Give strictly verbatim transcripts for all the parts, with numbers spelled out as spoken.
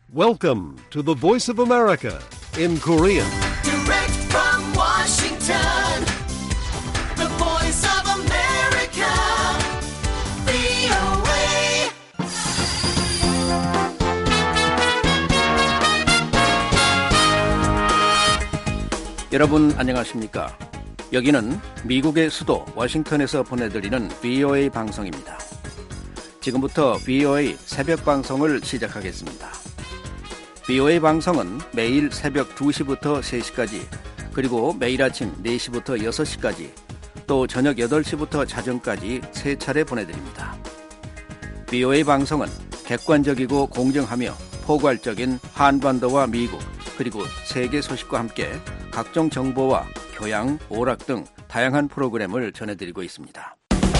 Welcome to the Voice of America in Korean. Direct from Washington, the Voice of America, 브이오에이. 여러분 안녕하십니까? 여기는 미국의 수도 워싱턴에서 보내드리는 브이오에이 방송입니다. 지금부터 브이오에이 새벽 방송을 시작하겠습니다. 브이오에이 방송은 매일 새벽 두 시부터 세 시까지, 그리고 매일 아침 네 시부터 여섯 시까지, 또 저녁 여덟 시부터 자정까지 세 차례 보내드립니다. 브이오에이 방송은 객관적이고 공정하며 포괄적인 한반도와 미국, 그리고 세계 소식과 함께 각종 정보와 교양, 오락 등 다양한 프로그램을 전해드리고 있습니다.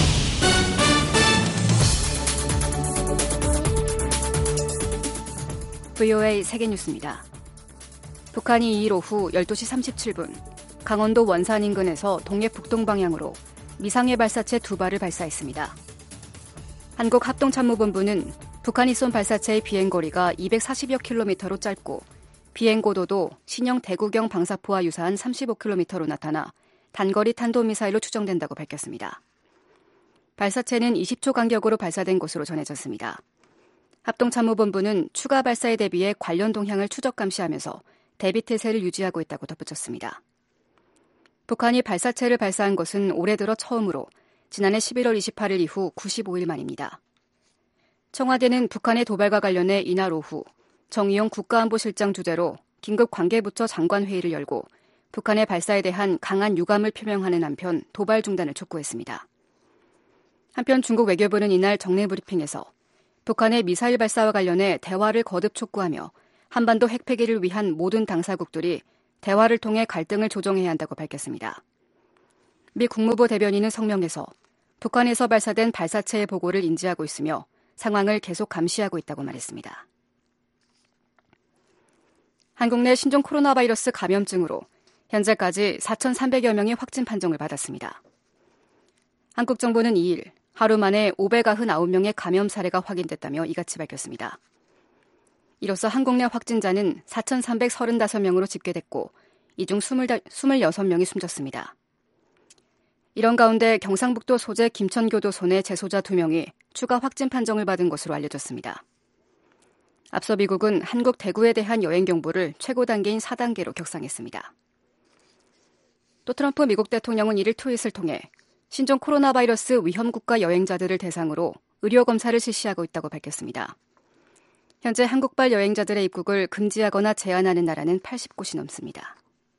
브이오에이 세계뉴스입니다. 북한이 이일 오후 열두 시 삼십칠 분 강원도 원산 인근에서 동해북동 방향으로 미상해 발사체 두 발을 발사했습니다. 한국합동참모본부는 북한이 쏜 발사체의 비행거리가 이백사십여 킬로미터로 짧고 비행고도도 신형 대구경 방사포와 유사한 삼십오 킬로미터로 나타나 단거리 탄도미사일로 추정된다고 밝혔습니다. 발사체는 이십 초 간격으로 발사된 것으로 전해졌습니다. 합동참모본부는 추가 발사에 대비해 관련 동향을 추적 감시하면서 대비 태세를 유지하고 있다고 덧붙였습니다. 북한이 발사체를 발사한 것은 올해 들어 처음으로 지난해 십일월 이십팔일 이후 구십오 일 만입니다. 청와대는 북한의 도발과 관련해 이날 오후 정의용 국가안보실장 주재로 긴급 관계부처 장관회의를 열고 북한의 발사에 대한 강한 유감을 표명하는 한편 도발 중단을 촉구했습니다. 한편 중국 외교부는 이날 정례 브리핑에서 북한의 미사일 발사와 관련해 대화를 거듭 촉구하며 한반도 핵폐기를 위한 모든 당사국들이 대화를 통해 갈등을 조정해야 한다고 밝혔습니다. 미 국무부 대변인은 성명에서 북한에서 발사된 발사체의 보고를 인지하고 있으며 상황을 계속 감시하고 있다고 말했습니다. 한국 내 신종 코로나 바이러스 감염증으로 현재까지 사천삼백여 명이 확진 판정을 받았습니다. 한국 정부는 이일 하루 만에 오백구십구 명의 감염 사례가 확인됐다며 이같이 밝혔습니다. 이로써 한국 내 확진자는 사천삼백삼십오 명으로 집계됐고 이 중 이십육 명이 숨졌습니다. 이런 가운데 경상북도 소재 김천교도소 내 재소자 두 명이 추가 확진 판정을 받은 것으로 알려졌습니다. 앞서 미국은 한국 대구에 대한 여행 경보를 최고 단계인 사 단계로 격상했습니다. 또 트럼프 미국 대통령은 이일 트윗을 통해 신종 코로나 바이러스 위험국가 여행자들을 대상으로 의료검사를 실시하고 있다고 밝혔습니다. 현재 한국발 여행자들의 입국을 금지하거나 제한하는 나라는 팔십 곳이 넘습니다.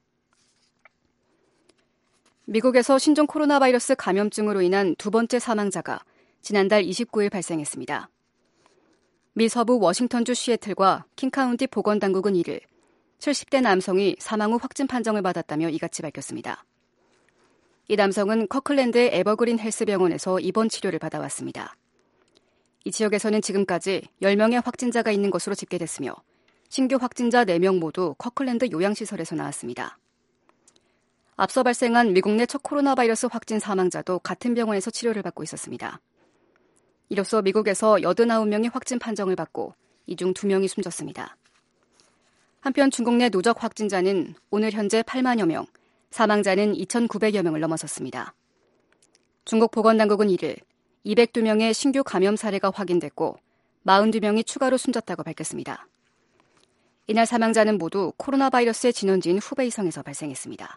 미국에서 신종 코로나 바이러스 감염증으로 인한 두 번째 사망자가 지난달 이십구일 발생했습니다. 미 서부 워싱턴주 시애틀과 킹카운티 보건당국은 이일 칠십 대 남성이 사망 후 확진 판정을 받았다며 이같이 밝혔습니다. 이 남성은 커클랜드의 에버그린 헬스병원에서 입원 치료를 받아왔습니다. 이 지역에서는 지금까지 열 명의 확진자가 있는 것으로 집계됐으며 신규 확진자 네 명 모두 커클랜드 요양시설에서 나왔습니다. 앞서 발생한 미국 내 첫 코로나 바이러스 확진 사망자도 같은 병원에서 치료를 받고 있었습니다. 이로써 미국에서 팔십구 명이 확진 판정을 받고 이 중 두 명이 숨졌습니다. 한편 중국 내 누적 확진자는 오늘 현재 팔만여 명, 사망자는 이천구백여 명을 넘어섰습니다. 중국 보건당국은 이일 이백이 명의 신규 감염 사례가 확인됐고 사십이 명이 추가로 숨졌다고 밝혔습니다. 이날 사망자는 모두 코로나 바이러스의 진원지인 후베이성에서 발생했습니다.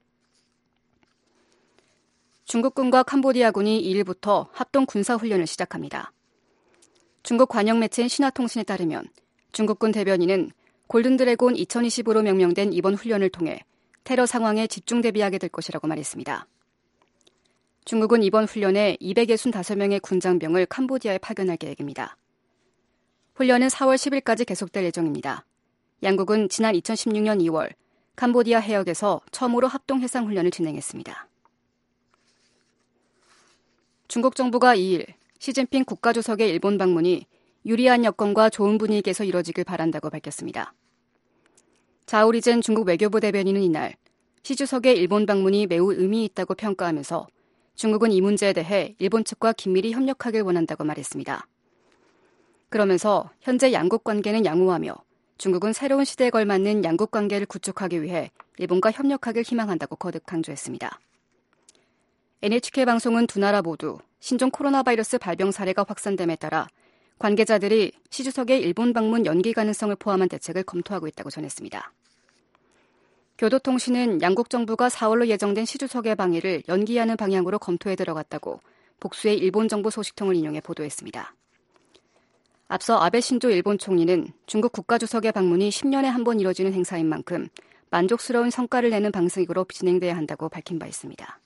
중국군과 캄보디아군이 이일부터 합동 군사훈련을 시작합니다. 중국 관영 매체인 신화통신에 따르면 중국군 대변인은 골든드래곤 이천이십으로 명명된 이번 훈련을 통해 테러 상황에 집중 대비하게 될 것이라고 말했습니다. 중국은 이번 훈련에 이백육십오 명의 군장병을 캄보디아에 파견할 계획입니다. 훈련은 사월 십일까지 계속될 예정입니다. 양국은 지난 이천십육 년 이월 캄보디아 해역에서 처음으로 합동 해상훈련을 진행했습니다. 중국 정부가 이일 시진핑 국가주석의 일본 방문이 유리한 여건과 좋은 분위기에서 이뤄지길 바란다고 밝혔습니다. 자오리젠 중국 외교부 대변인은 이날 시 주석의 일본 방문이 매우 의미 있다고 평가하면서 중국은 이 문제에 대해 일본 측과 긴밀히 협력하길 원한다고 말했습니다. 그러면서 현재 양국 관계는 양호하며 중국은 새로운 시대에 걸맞는 양국 관계를 구축하기 위해 일본과 협력하길 희망한다고 거듭 강조했습니다. 엔에이치케이 방송은 두 나라 모두 신종 코로나 바이러스 발병 사례가 확산됨에 따라 관계자들이 시 주석의 일본 방문 연기 가능성을 포함한 대책을 검토하고 있다고 전했습니다. 교도통신은 양국 정부가 사월로 예정된 시 주석의 방일을 연기하는 방향으로 검토에 들어갔다고 복수의 일본 정부 소식통을 인용해 보도했습니다. 앞서 아베 신조 일본 총리는 중국 국가주석의 방문이 십 년에 한 번 이뤄지는 행사인 만큼 만족스러운 성과를 내는 방식으로 진행돼야 한다고 밝힌 바 있습니다.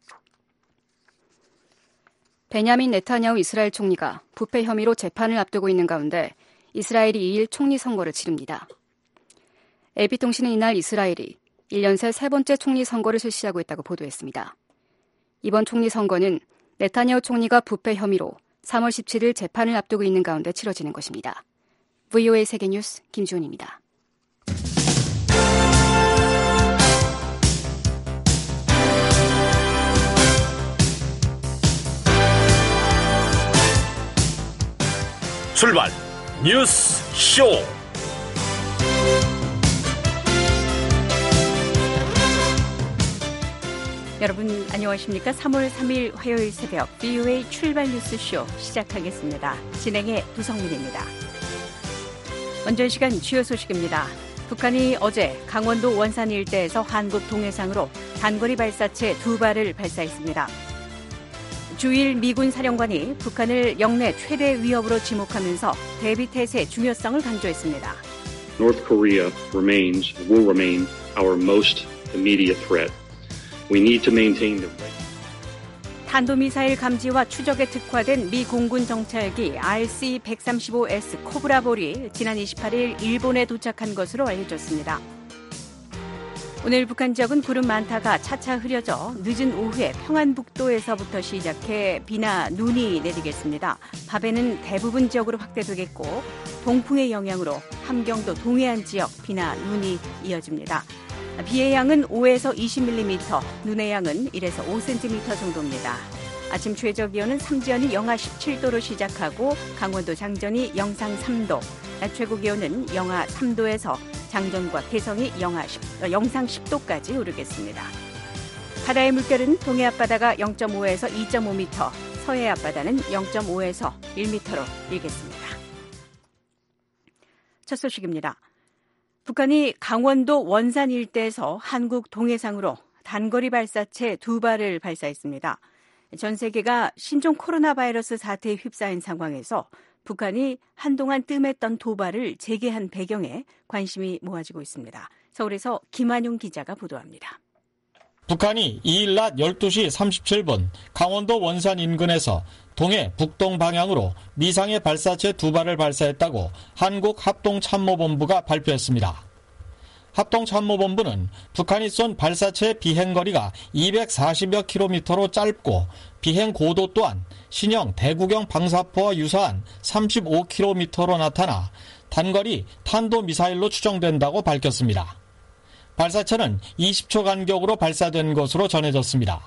베냐민 네타냐후 이스라엘 총리가 부패 혐의로 재판을 앞두고 있는 가운데 이스라엘이 이 일 총리 선거를 치릅니다. 에이피통신은 이날 이스라엘이 일 년 새 세 번째 총리 선거를 실시하고 있다고 보도했습니다. 이번 총리 선거는 네타냐후 총리가 부패 혐의로 삼월 십칠일 재판을 앞두고 있는 가운데 치러지는 것입니다. 브이오에이 세계뉴스 김지훈입니다. 출발 뉴스 쇼. 여러분 안녕하십니까? 삼월 삼일 화요일 새벽 브이오에이 출발 뉴스 쇼 시작하겠습니다. 진행의 부성민입니다. 먼저 이 시간 주요 소식입니다. 북한이 어제 강원도 원산 일대에서 한국 동해상으로 단거리 발사체 두 발을 발사했습니다. 주일 미군 사령관이 북한을 영내 최대 위협으로 지목하면서 대비태세의 중요성을 강조했습니다. North Korea remains, will remain our most immediate threat. We need to maintain the 탄도미사일 감지와 추적에 특화된 미 공군 정찰기 알씨 백삼십오 에스 코브라볼이 지난 이십팔일 일본에 도착한 것으로 알려졌습니다. 오늘 북한 지역은 구름 많다가 차차 흐려져 늦은 오후에 평안북도에서부터 시작해 비나 눈이 내리겠습니다. 밤에는 대부분 지역으로 확대되겠고 동풍의 영향으로 함경도 동해안 지역 비나 눈이 이어집니다. 비의 양은 오에서 이십 밀리미터, 눈의 양은 일에서 오 센티미터 정도입니다. 아침 최저 기온은 삼지연이 영하 십칠도로 시작하고 강원도 장전이 영상 삼도, 낮 최고 기온은 영하 삼도에서 장전과 개성이 영하 십, 영상 십도까지 오르겠습니다. 바다의 물결은 동해 앞바다가 영점오에서 이점오 미터, 서해 앞바다는 영점오에서 일 미터로 일겠습니다. 첫 소식입니다. 북한이 강원도 원산 일대에서 한국 동해상으로 단거리 발사체 두 발을 발사했습니다. 전 세계가 신종 코로나 바이러스 사태에 휩싸인 상황에서 북한이 한동안 뜸했던 도발을 재개한 배경에 관심이 모아지고 있습니다. 서울에서 김한용 기자가 보도합니다. 북한이 이일 낮 열두시 삼십칠분 강원도 원산 인근에서 동해 북동 방향으로 미상의 발사체 두 발을 발사했다고 한국합동참모본부가 발표했습니다. 합동참모본부는 북한이 쏜 발사체의 비행거리가 이백사십여 킬로미터로 짧고 비행 고도 또한 신형 대구경 방사포와 유사한 삼십오 킬로미터로 나타나 단거리 탄도미사일로 추정된다고 밝혔습니다. 발사체는 이십 초 간격으로 발사된 것으로 전해졌습니다.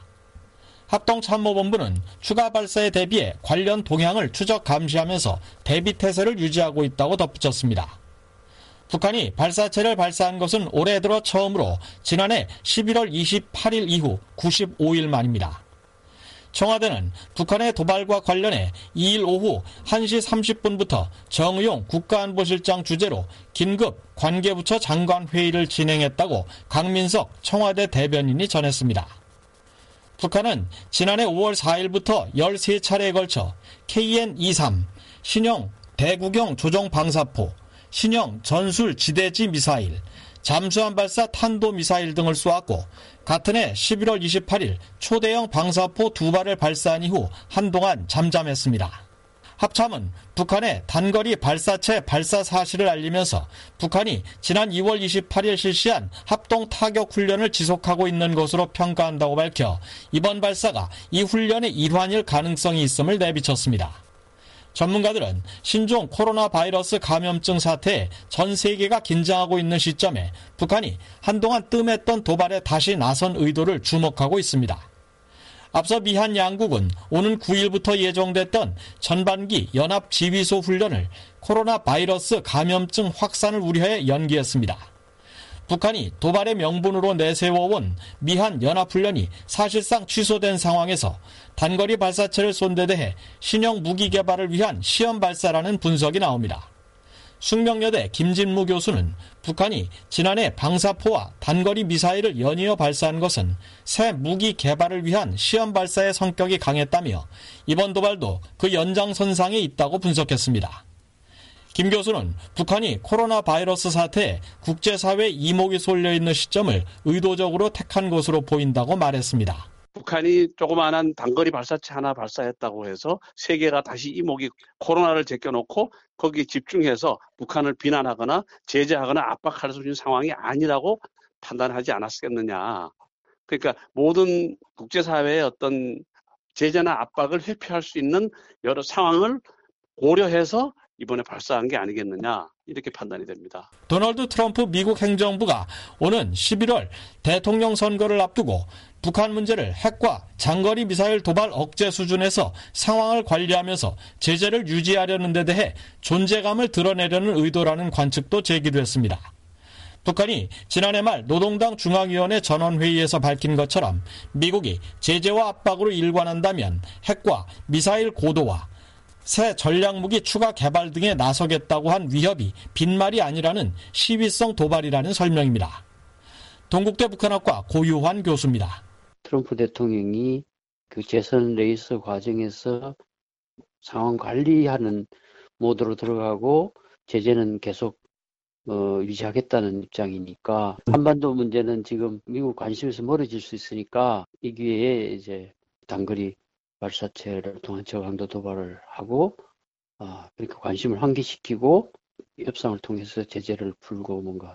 합동참모본부는 추가 발사에 대비해 관련 동향을 추적 감시하면서 대비태세를 유지하고 있다고 덧붙였습니다. 북한이 발사체를 발사한 것은 올해 들어 처음으로 지난해 십일월 이십팔일 이후 구십오일 만입니다. 청와대는 북한의 도발과 관련해 이일 오후 한시 삼십분부터 정의용 국가안보실장 주재로 긴급 관계부처 장관회의를 진행했다고 강민석 청와대 대변인이 전했습니다. 북한은 지난해 오월 사일부터 열세 차례에 걸쳐 케이엔 이십삼, 신형 대구경 조종 방사포, 신형 전술 지대지 미사일, 잠수함 발사 탄도미사일 등을 쏘았고 같은 해 십일월 이십팔일 초대형 방사포 두 발을 발사한 이후 한동안 잠잠했습니다. 합참은 북한의 단거리 발사체 발사 사실을 알리면서 북한이 지난 이월 이십팔일 실시한 합동 타격 훈련을 지속하고 있는 것으로 평가한다고 밝혀 이번 발사가 이 훈련의 일환일 가능성이 있음을 내비쳤습니다. 전문가들은 신종 코로나 바이러스 감염증 사태에 전 세계가 긴장하고 있는 시점에 북한이 한동안 뜸했던 도발에 다시 나선 의도를 주목하고 있습니다. 앞서 미한 양국은 오는 구 일부터 예정됐던 전반기 연합지휘소 훈련을 코로나 바이러스 감염증 확산을 우려해 연기했습니다. 북한이 도발의 명분으로 내세워온 미한 연합훈련이 사실상 취소된 상황에서 단거리 발사체를 쏜 데 대해 신형 무기 개발을 위한 시험 발사라는 분석이 나옵니다. 숙명여대 김진무 교수는 북한이 지난해 방사포와 단거리 미사일을 연이어 발사한 것은 새 무기 개발을 위한 시험 발사의 성격이 강했다며 이번 도발도 그 연장선상에 있다고 분석했습니다. 김 교수는 북한이 코로나 바이러스 사태에 국제사회 이목이 쏠려 있는 시점을 의도적으로 택한 것으로 보인다고 말했습니다. 북한이 조그마한 단거리 발사체 하나 발사했다고 해서 세계가 다시 이목이 코로나를 제껴놓고 거기에 집중해서 북한을 비난하거나 제재하거나 압박할 수 있는 상황이 아니라고 판단하지 않았겠느냐. 그러니까 모든 국제사회의 어떤 제재나 압박을 회피할 수 있는 여러 상황을 고려해서 이번에 발사한 게 아니겠느냐 이렇게 판단이 됩니다. 도널드 트럼프 미국 행정부가 오는 십일월 대통령 선거를 앞두고 북한 문제를 핵과 장거리 미사일 도발 억제 수준에서 상황을 관리하면서 제재를 유지하려는 데 대해 존재감을 드러내려는 의도라는 관측도 제기됐습니다. 북한이 지난해 말 노동당 중앙위원회 전원회의에서 밝힌 것처럼 미국이 제재와 압박으로 일관한다면 핵과 미사일 고도화, 새 전략무기 추가 개발 등에 나서겠다고 한 위협이 빈말이 아니라는 시위성 도발이라는 설명입니다. 동국대 북한학과 고유환 교수입니다. 트럼프 대통령이 그 재선 레이스 과정에서 상황 관리하는 모드로 들어가고 제재는 계속 어, 유지하겠다는 입장이니까 한반도 문제는 지금 미국 관심에서 멀어질 수 있으니까 이 기회에 이제 단거리 발사체를 통한 저강도 도발을 하고 아, 그렇게 관심을 환기시키고 협상을 통해서 제재를 풀고 뭔가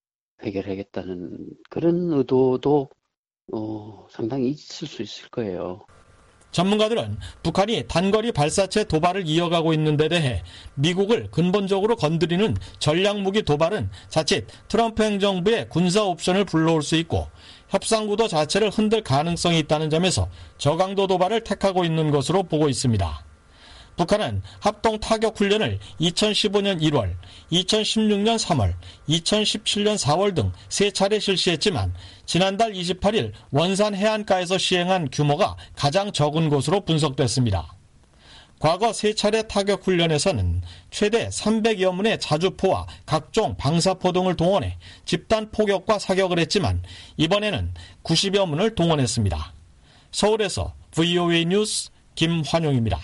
해결하겠다는 그런 의도도 어, 상당히 있을 수 있을 거예요. 전문가들은 북한이 단거리 발사체 도발을 이어가고 있는 데 대해 미국을 근본적으로 건드리는 전략무기 도발은 자칫 트럼프 행정부의 군사 옵션을 불러올 수 있고 협상 구도 자체를 흔들 가능성이 있다는 점에서 저강도 도발을 택하고 있는 것으로 보고 있습니다. 북한은 합동 타격 훈련을 이천십오 년 일월, 이천십육 년 삼월, 이천십칠 년 사월 등 세 차례 실시했지만 지난달 이십팔 일 원산 해안가에서 시행한 규모가 가장 적은 것으로 분석됐습니다. 과거 세 차례 타격 훈련에서는 최대 삼백여 문의 자주포와 각종 방사포 등을 동원해 집단 포격과 사격을 했지만 이번에는 구십여 문을 동원했습니다. 서울에서 브이오에이 뉴스 김환용입니다.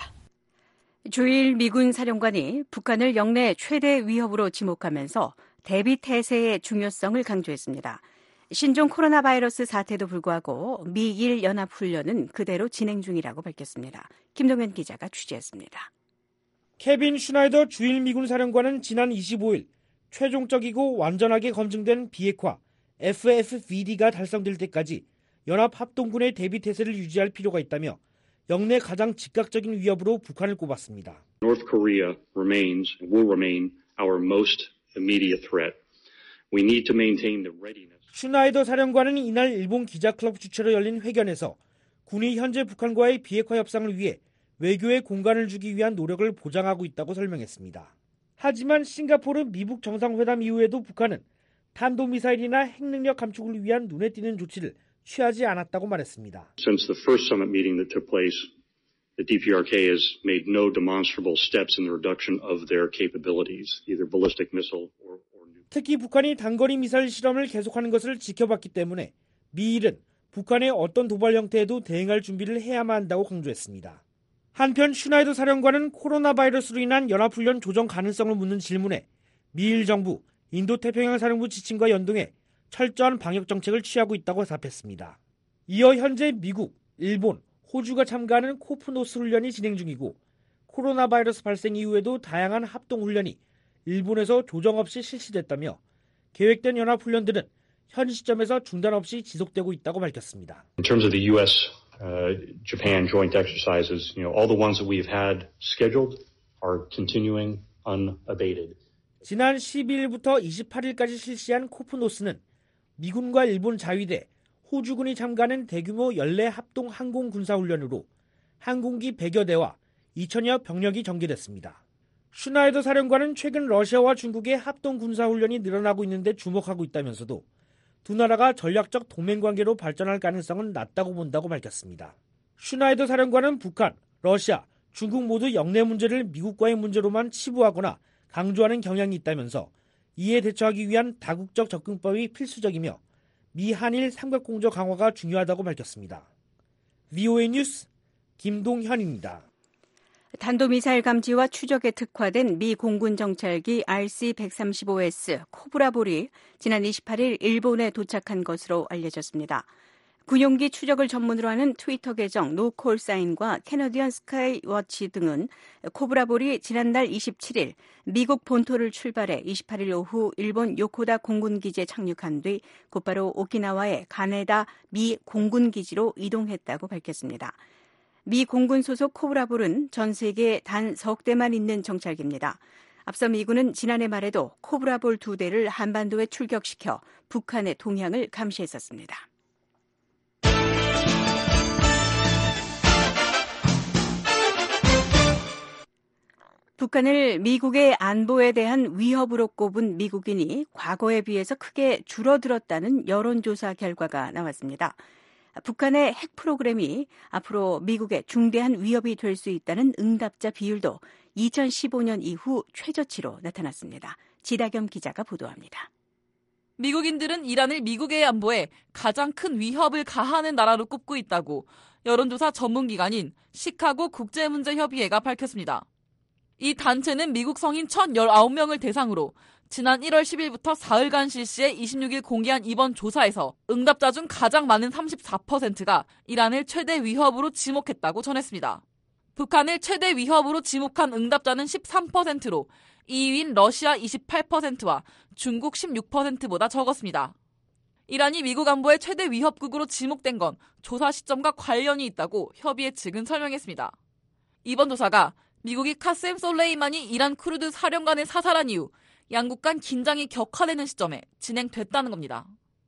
주일 미군 사령관이 북한을 영내 최대 위협으로 지목하면서 대비 태세의 중요성을 강조했습니다. 신종 코로나 바이러스 사태도 불구하고 미일 연합훈련은 그대로 진행 중이라고 밝혔습니다. 김동현 기자가 취재했습니다. 케빈 슈나이더 주일 미군 사령관은 지난 이십오 일 최종적이고 완전하게 검증된 비핵화 에프에프브이디가 달성될 때까지 연합합동군의 대비 태세를 유지할 필요가 있다며 영내 가장 즉각적인 위협으로 북한을 꼽았습니다. North Korea remains and will remain our most immediate threat. We need to maintain the readiness. 슈나이더 사령관은 이날 일본 기자클럽 주최로 열린 회견에서 군이 현재 북한과의 비핵화 협상을 위해 외교의 공간을 주기 위한 노력을 보장하고 있다고 설명했습니다. 하지만 싱가포르 미북 정상회담 이후에도 북한은 탄도미사일이나 핵능력 감축을 위한 눈에 띄는 조치를 취하지 않았다고 말했습니다. Since the first summit meeting that took place, the 디피아르케이 has made no demonstrable steps in the reduction of their capabilities, either ballistic missile or, or nuclear. 특히 북한이 단거리 미사일 실험을 계속하는 것을 지켜봤기 때문에 미일은 북한의 어떤 도발 형태에도 대응할 준비를 해야만 한다고 강조했습니다. 한편 슈나이더 사령관은 코로나 바이러스로 인한 연합훈련 조정 가능성을 묻는 질문에 미일 정부, 인도태평양 사령부 지침과 연동해 철저한 방역 정책을 취하고 있다고 답했습니다. 이어 현재 미국, 일본, 호주가 참가하는 코프노스 훈련이 진행 중이고 코로나 바이러스 발생 이후에도 다양한 합동훈련이 일본에서 조정 없이 실시됐다며 계획된 연합훈련들은 현 시점에서 중단 없이 지속되고 있다고 밝혔습니다. In terms of the U S uh, Japan joint exercises, you know, all the ones that we've had scheduled are continuing unabated. 지난 십이 일부터 이십팔 일까지 실시한 코프노스는 미군과 일본 자위대, 호주군이 참가하는 대규모 연례 합동 항공 군사훈련으로 항공기 백여 대와 이천여 병력이 전개됐습니다. 슈나이더 사령관은 최근 러시아와 중국의 합동 군사훈련이 늘어나고 있는데 주목하고 있다면서도 두 나라가 전략적 동맹관계로 발전할 가능성은 낮다고 본다고 밝혔습니다. 슈나이더 사령관은 북한, 러시아, 중국 모두 영내 문제를 미국과의 문제로만 치부하거나 강조하는 경향이 있다면서 이에 대처하기 위한 다국적 접근법이 필수적이며 미 한일 삼각공조 강화가 중요하다고 밝혔습니다. 브이오에이 뉴스 김동현입니다. 탄도미사일 감지와 추적에 특화된 미 공군 정찰기 알씨 백삼십오 에스 코브라볼이 지난 이십팔일 일본에 도착한 것으로 알려졌습니다. 군용기 추적을 전문으로 하는 트위터 계정 노콜사인과 캐나디언 스카이워치 등은 코브라볼이 지난달 이십칠일 미국 본토를 출발해 이십팔일 오후 일본 요코다 공군기지에 착륙한 뒤 곧바로 오키나와의 가네다 미 공군기지로 이동했다고 밝혔습니다. 미 공군 소속 코브라볼은 전 세계에 단 석 대만 있는 정찰기입니다. 앞서 미군은 지난해 말에도 코브라볼 두 대를 한반도에 출격시켜 북한의 동향을 감시했었습니다. 북한을 미국의 안보에 대한 위협으로 꼽은 미국인이 과거에 비해서 크게 줄어들었다는 여론조사 결과가 나왔습니다. 북한의 핵 프로그램이 앞으로 미국의 중대한 위협이 될 수 있다는 응답자 비율도 이천십오년 이후 최저치로 나타났습니다. 지다겸 기자가 보도합니다. 미국인들은 이란을 미국의 안보에 가장 큰 위협을 가하는 나라로 꼽고 있다고 여론조사 전문기관인 시카고 국제문제협의회가 밝혔습니다. 이 단체는 미국 성인 천십구 명을 대상으로 지난 일월 십일부터 사흘간 실시해 이십육일 공개한 이번 조사에서 응답자 중 가장 많은 삼십사 퍼센트가 이란을 최대 위협으로 지목했다고 전했습니다. 북한을 최대 위협으로 지목한 응답자는 십삼 퍼센트로 이 위인 러시아 이십팔 퍼센트와 중국 십육 퍼센트보다 적었습니다. 이란이 미국 안보의 최대 위협국으로 지목된 건 조사 시점과 관련이 있다고 협의회 측은 설명했습니다. 이번 조사가 미국이 카셈 솔레이마니 이란 쿠르드 사령관을 사살한 이후 양국 간 긴장이 격화되는 시점에 진행됐다는 겁니다.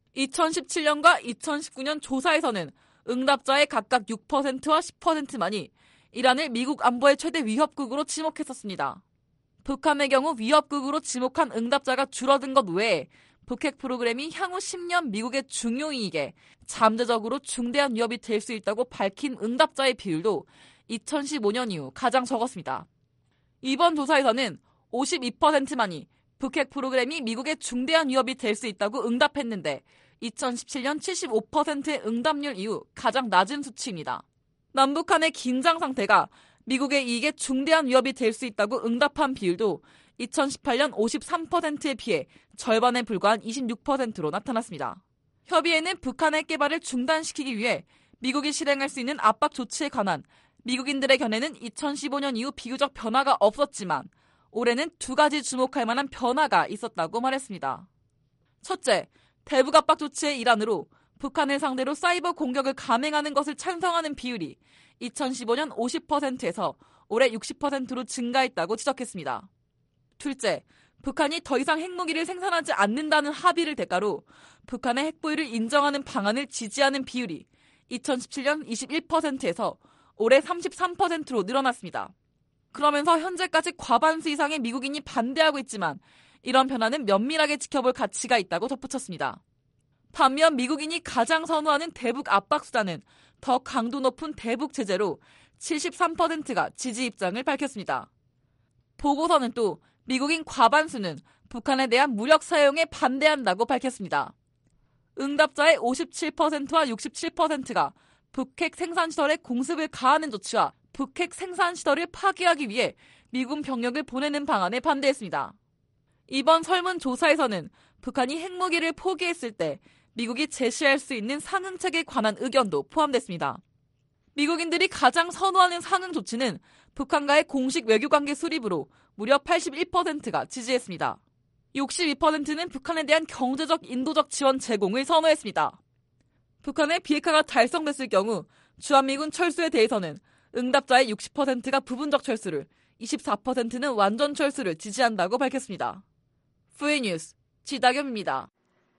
이천십칠년과 이천십구년 조사에서는 응답자의 각각 육 퍼센트와 십 퍼센트만이 이란을 미국 안보의 최대 위협국으로 지목했었습니다. 북한의 경우 위협국으로 지목한 응답자가 줄어든 것 외에 북핵 프로그램이 향후 십 년 미국의 중요 이익에 잠재적으로 중대한 위협이 될 수 있다고 밝힌 응답자의 비율도 이천십오년 이후 가장 적었습니다. 이번 조사에서는 오십이 퍼센트만이 북핵 프로그램이 미국의 중대한 위협이 될 수 있다고 응답했는데 이천십칠년 칠십오 퍼센트의 응답률 이후 가장 낮은 수치입니다. 남북 간의 긴장 상태가 미국의 이익에 중대한 위협이 될 수 있다고 응답한 비율도 이천십팔년 오십삼 퍼센트에 비해 절반에 불과한 이십육 퍼센트로 나타났습니다. 협의회는 북한의 개발을 중단시키기 위해 미국이 실행할 수 있는 압박 조치에 관한 미국인들의 견해는 이천십오년 이후 비교적 변화가 없었지만 올해는 두 가지 주목할 만한 변화가 있었다고 말했습니다. 첫째, 대북 압박 조치의 일환으로 북한을 상대로 사이버 공격을 감행하는 것을 찬성하는 비율이 이천십오년 오십 퍼센트에서 올해 육십 퍼센트로 증가했다고 지적했습니다. 둘째, 북한이 더 이상 핵무기를 생산하지 않는다는 합의를 대가로 북한의 핵보유를 인정하는 방안을 지지하는 비율이 이천십칠년 이십일 퍼센트에서 올해 삼십삼 퍼센트로 늘어났습니다. 그러면서 현재까지 과반수 이상의 미국인이 반대하고 있지만 이런 변화는 면밀하게 지켜볼 가치가 있다고 덧붙였습니다. 반면 미국인이 가장 선호하는 대북 압박 수단은 더 강도 높은 대북 제재로 칠십삼 퍼센트가 지지 입장을 밝혔습니다. 보고서는 또 미국인 과반수는 북한에 대한 무력 사용에 반대한다고 밝혔습니다. 응답자의 오십칠 퍼센트와 육십칠 퍼센트가 북핵 생산시설에 공습을 가하는 조치와 북핵 생산시설을 파괴하기 위해 미군 병력을 보내는 방안에 반대했습니다. 이번 설문조사에서는 북한이 핵무기를 포기했을 때 미국이 제시할 수 있는 상응책에 관한 의견도 포함됐습니다. 미국인들이 가장 선호하는 상응 조치는 북한과의 공식 외교관계 수립으로 무려 팔십일 퍼센트가 지지했습니다. 육십이 퍼센트는 북한에 대한 경제적, 인도적 지원 제공을 선호했습니다. 북한의 비핵화가 달성됐을 경우 주한미군 철수에 대해서는 응답자의 육십 퍼센트가 부분적 철수를, 이십사 퍼센트는 완전 철수를 지지한다고 밝혔습니다. 브이오에이 뉴스 지다겸입니다.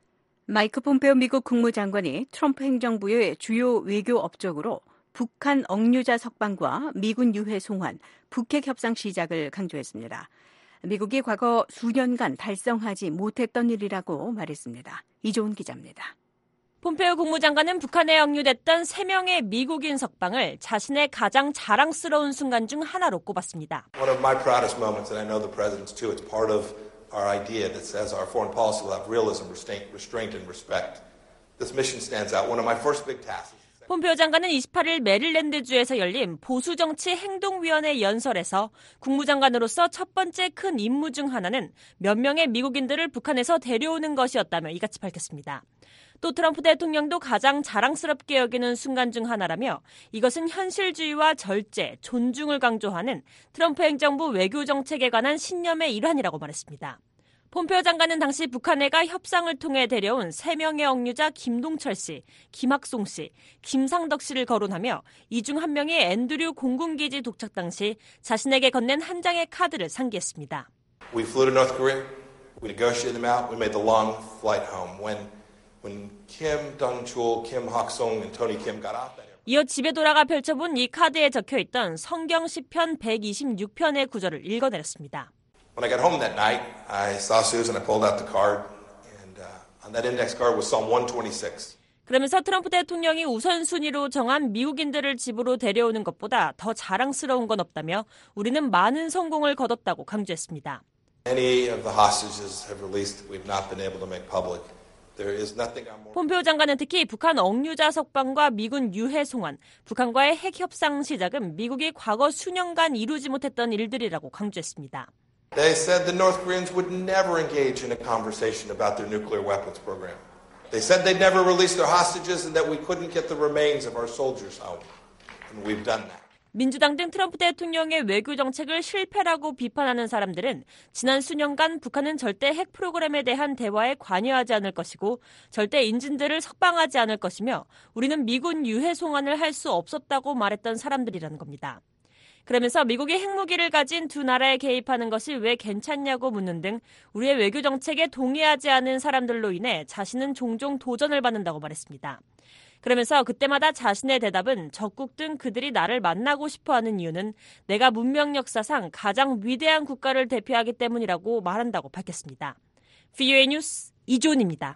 마이크 폼페오 미국 국무장관이 트럼프 행정부의 주요 외교 업적으로 북한 억류자 석방과 미군 유해 송환, 북핵 협상 시작을 강조했습니다. 미국이 과거 수년간 달성하지 못했던 일이라고 말했습니다. 이조은 기자입니다. 폼페오 국무장관은 북한에 억류됐던 세 명의 미국인 석방을 자신의 가장 자랑스러운 순간 중 하나로 꼽았습니다. One of my proudest moments, and I know the president's too, it's part of our idea that says our foreign policy will have realism, restraint, and respect. This mission stands out. One of my first big tasks. 폼페오 장관은 이십팔 일 메릴랜드주에서 열린 보수정치 행동위원회 연설에서 국무장관으로서 첫 번째 큰 임무 중 하나는 몇 명의 미국인들을 북한에서 데려오는 것이었다며 이같이 밝혔습니다. 또 트럼프 대통령도 가장 자랑스럽게 여기는 순간 중 하나라며 이것은 현실주의와 절제, 존중을 강조하는 트럼프 행정부 외교 정책에 관한 신념의 일환이라고 말했습니다. 폼페오 장관은 당시 북한해가 협상을 통해 데려온 세 명의 억류자 김동철 씨, 김학송 씨, 김상덕 씨를 거론하며 이 중 한 명이 앤드류 공군기지 도착 당시 자신에게 건넨 한 장의 카드를 상기했습니다. We flew to North Korea. We negotiated them out. We made the long flight home. When when Kim Dong-chul, Kim Hak-song, and Tony Kim got out that airplane. 이어 집에 돌아가 펼쳐본 이 카드에 적혀있던 성경 시편 백이십육 편의 구절을 읽어내렸습니다. When I got home that night, I saw Susan. I pulled out the card, and uh, on that index card was Psalm one twenty-six. 그러면서 트럼프 대통령이 우선순위로 정한 미국인들을 집으로 데려오는 것보다 더 자랑스러운 건 없다며 우리는 많은 성공을 거뒀다고 강조했습니다. Many of the hostages have released that we've not been able to make public. There is nothing I'm more... 폼페오 장관은 특히 북한 억류자 석방과 미군 유해 송환, 북한과의 핵 협상 시작은 미국이 과거 수년간 이루지 못했던 일들이라고 강조했습니다. They said the North Koreans would never engage in a conversation about their nuclear weapons program. They said they'd never release their hostages and that we couldn't get the remains of our soldiers home. And we've done that. 민주당 등 트럼프 대통령의 외교 정책을 실패라고 비판하는 사람들은 지난 수년간 북한은 절대 핵 프로그램에 대한 대화에 관여하지 않을 것이고 절대 인질들을 석방하지 않을 것이며 우리는 미군 유해 송환을 할 수 없었다고 말했던 사람들이라는 겁니다. 그러면서 미국이 핵무기를 가진 두 나라에 개입하는 것이 왜 괜찮냐고 묻는 등 우리의 외교 정책에 동의하지 않은 사람들로 인해 자신은 종종 도전을 받는다고 말했습니다. 그러면서 그때마다 자신의 대답은 적국 등 그들이 나를 만나고 싶어하는 이유는 내가 문명 역사상 가장 위대한 국가를 대표하기 때문이라고 말한다고 밝혔습니다. 브이오에이 뉴스 이조은입니다.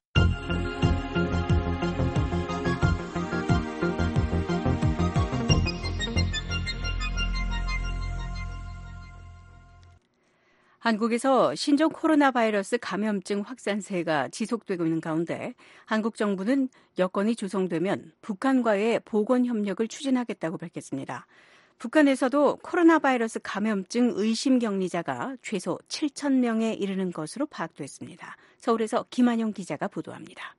한국에서 신종 코로나 바이러스 감염증 확산세가 지속되고 있는 가운데 한국 정부는 여건이 조성되면 북한과의 보건 협력을 추진하겠다고 밝혔습니다. 북한에서도 코로나 바이러스 감염증 의심 격리자가 최소 칠천 명에 이르는 것으로 파악됐습니다. 서울에서 김한영 기자가 보도합니다.